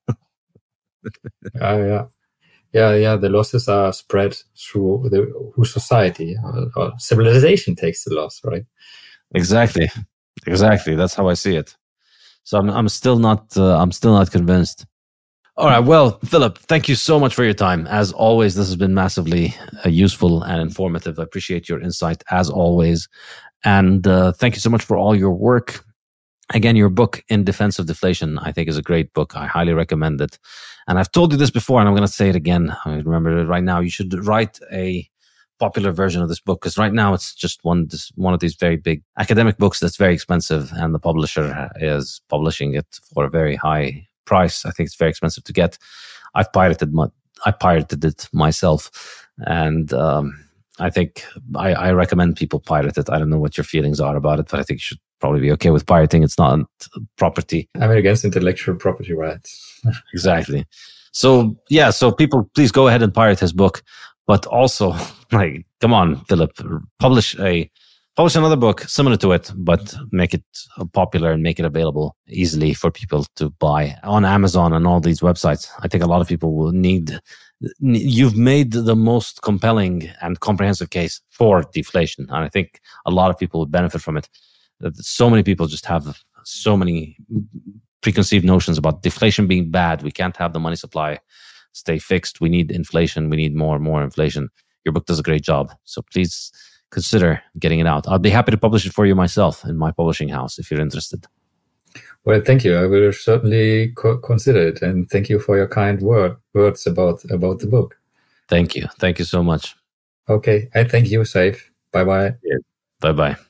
uh, yeah. Yeah, yeah, the losses are spread through the whole society. Or, or civilization takes the loss, right? Exactly, exactly. That's how I see it. So I'm, I'm still not, uh, I'm still not convinced. All right. Well, Philip, thank you so much for your time. As always, this has been massively uh, useful and informative. I appreciate your insight as always, and uh, thank you so much for all your work. Again, your book, In Defense of Deflation, I think is a great book. I highly recommend it. And I've told you this before, and I'm going to say it again. I remember it right now. You should write a popular version of this book, because right now it's just one this, one of these very big academic books that's very expensive, and the publisher is publishing it for a very high price. I think it's very expensive to get. I've pirated my, I pirated it myself, and um, I think I, I recommend people pirate it. I don't know what your feelings are about it, but I think you should probably be okay with pirating. It's not property. I'm against intellectual property rights. Exactly. So yeah, so people, please go ahead and pirate his book, but also, like, come on, Philip, publish a publish another book similar to it, but make it popular and make it available easily for people to buy on Amazon and all these websites. I think a lot of people will need. You've made the most compelling and comprehensive case for deflation, and I think a lot of people would benefit from it. So many people just have so many preconceived notions about deflation being bad. We can't have the money supply stay fixed. We need inflation. We need more and more inflation. Your book does a great job. So please consider getting it out. I'll be happy to publish it for you myself in my publishing house if you're interested. Well, thank you. I will certainly co- consider it. And thank you for your kind word, words about, about the book. Thank you. Thank you so much. Okay. I thank you, Saif. Bye-bye. Yeah. Bye-bye.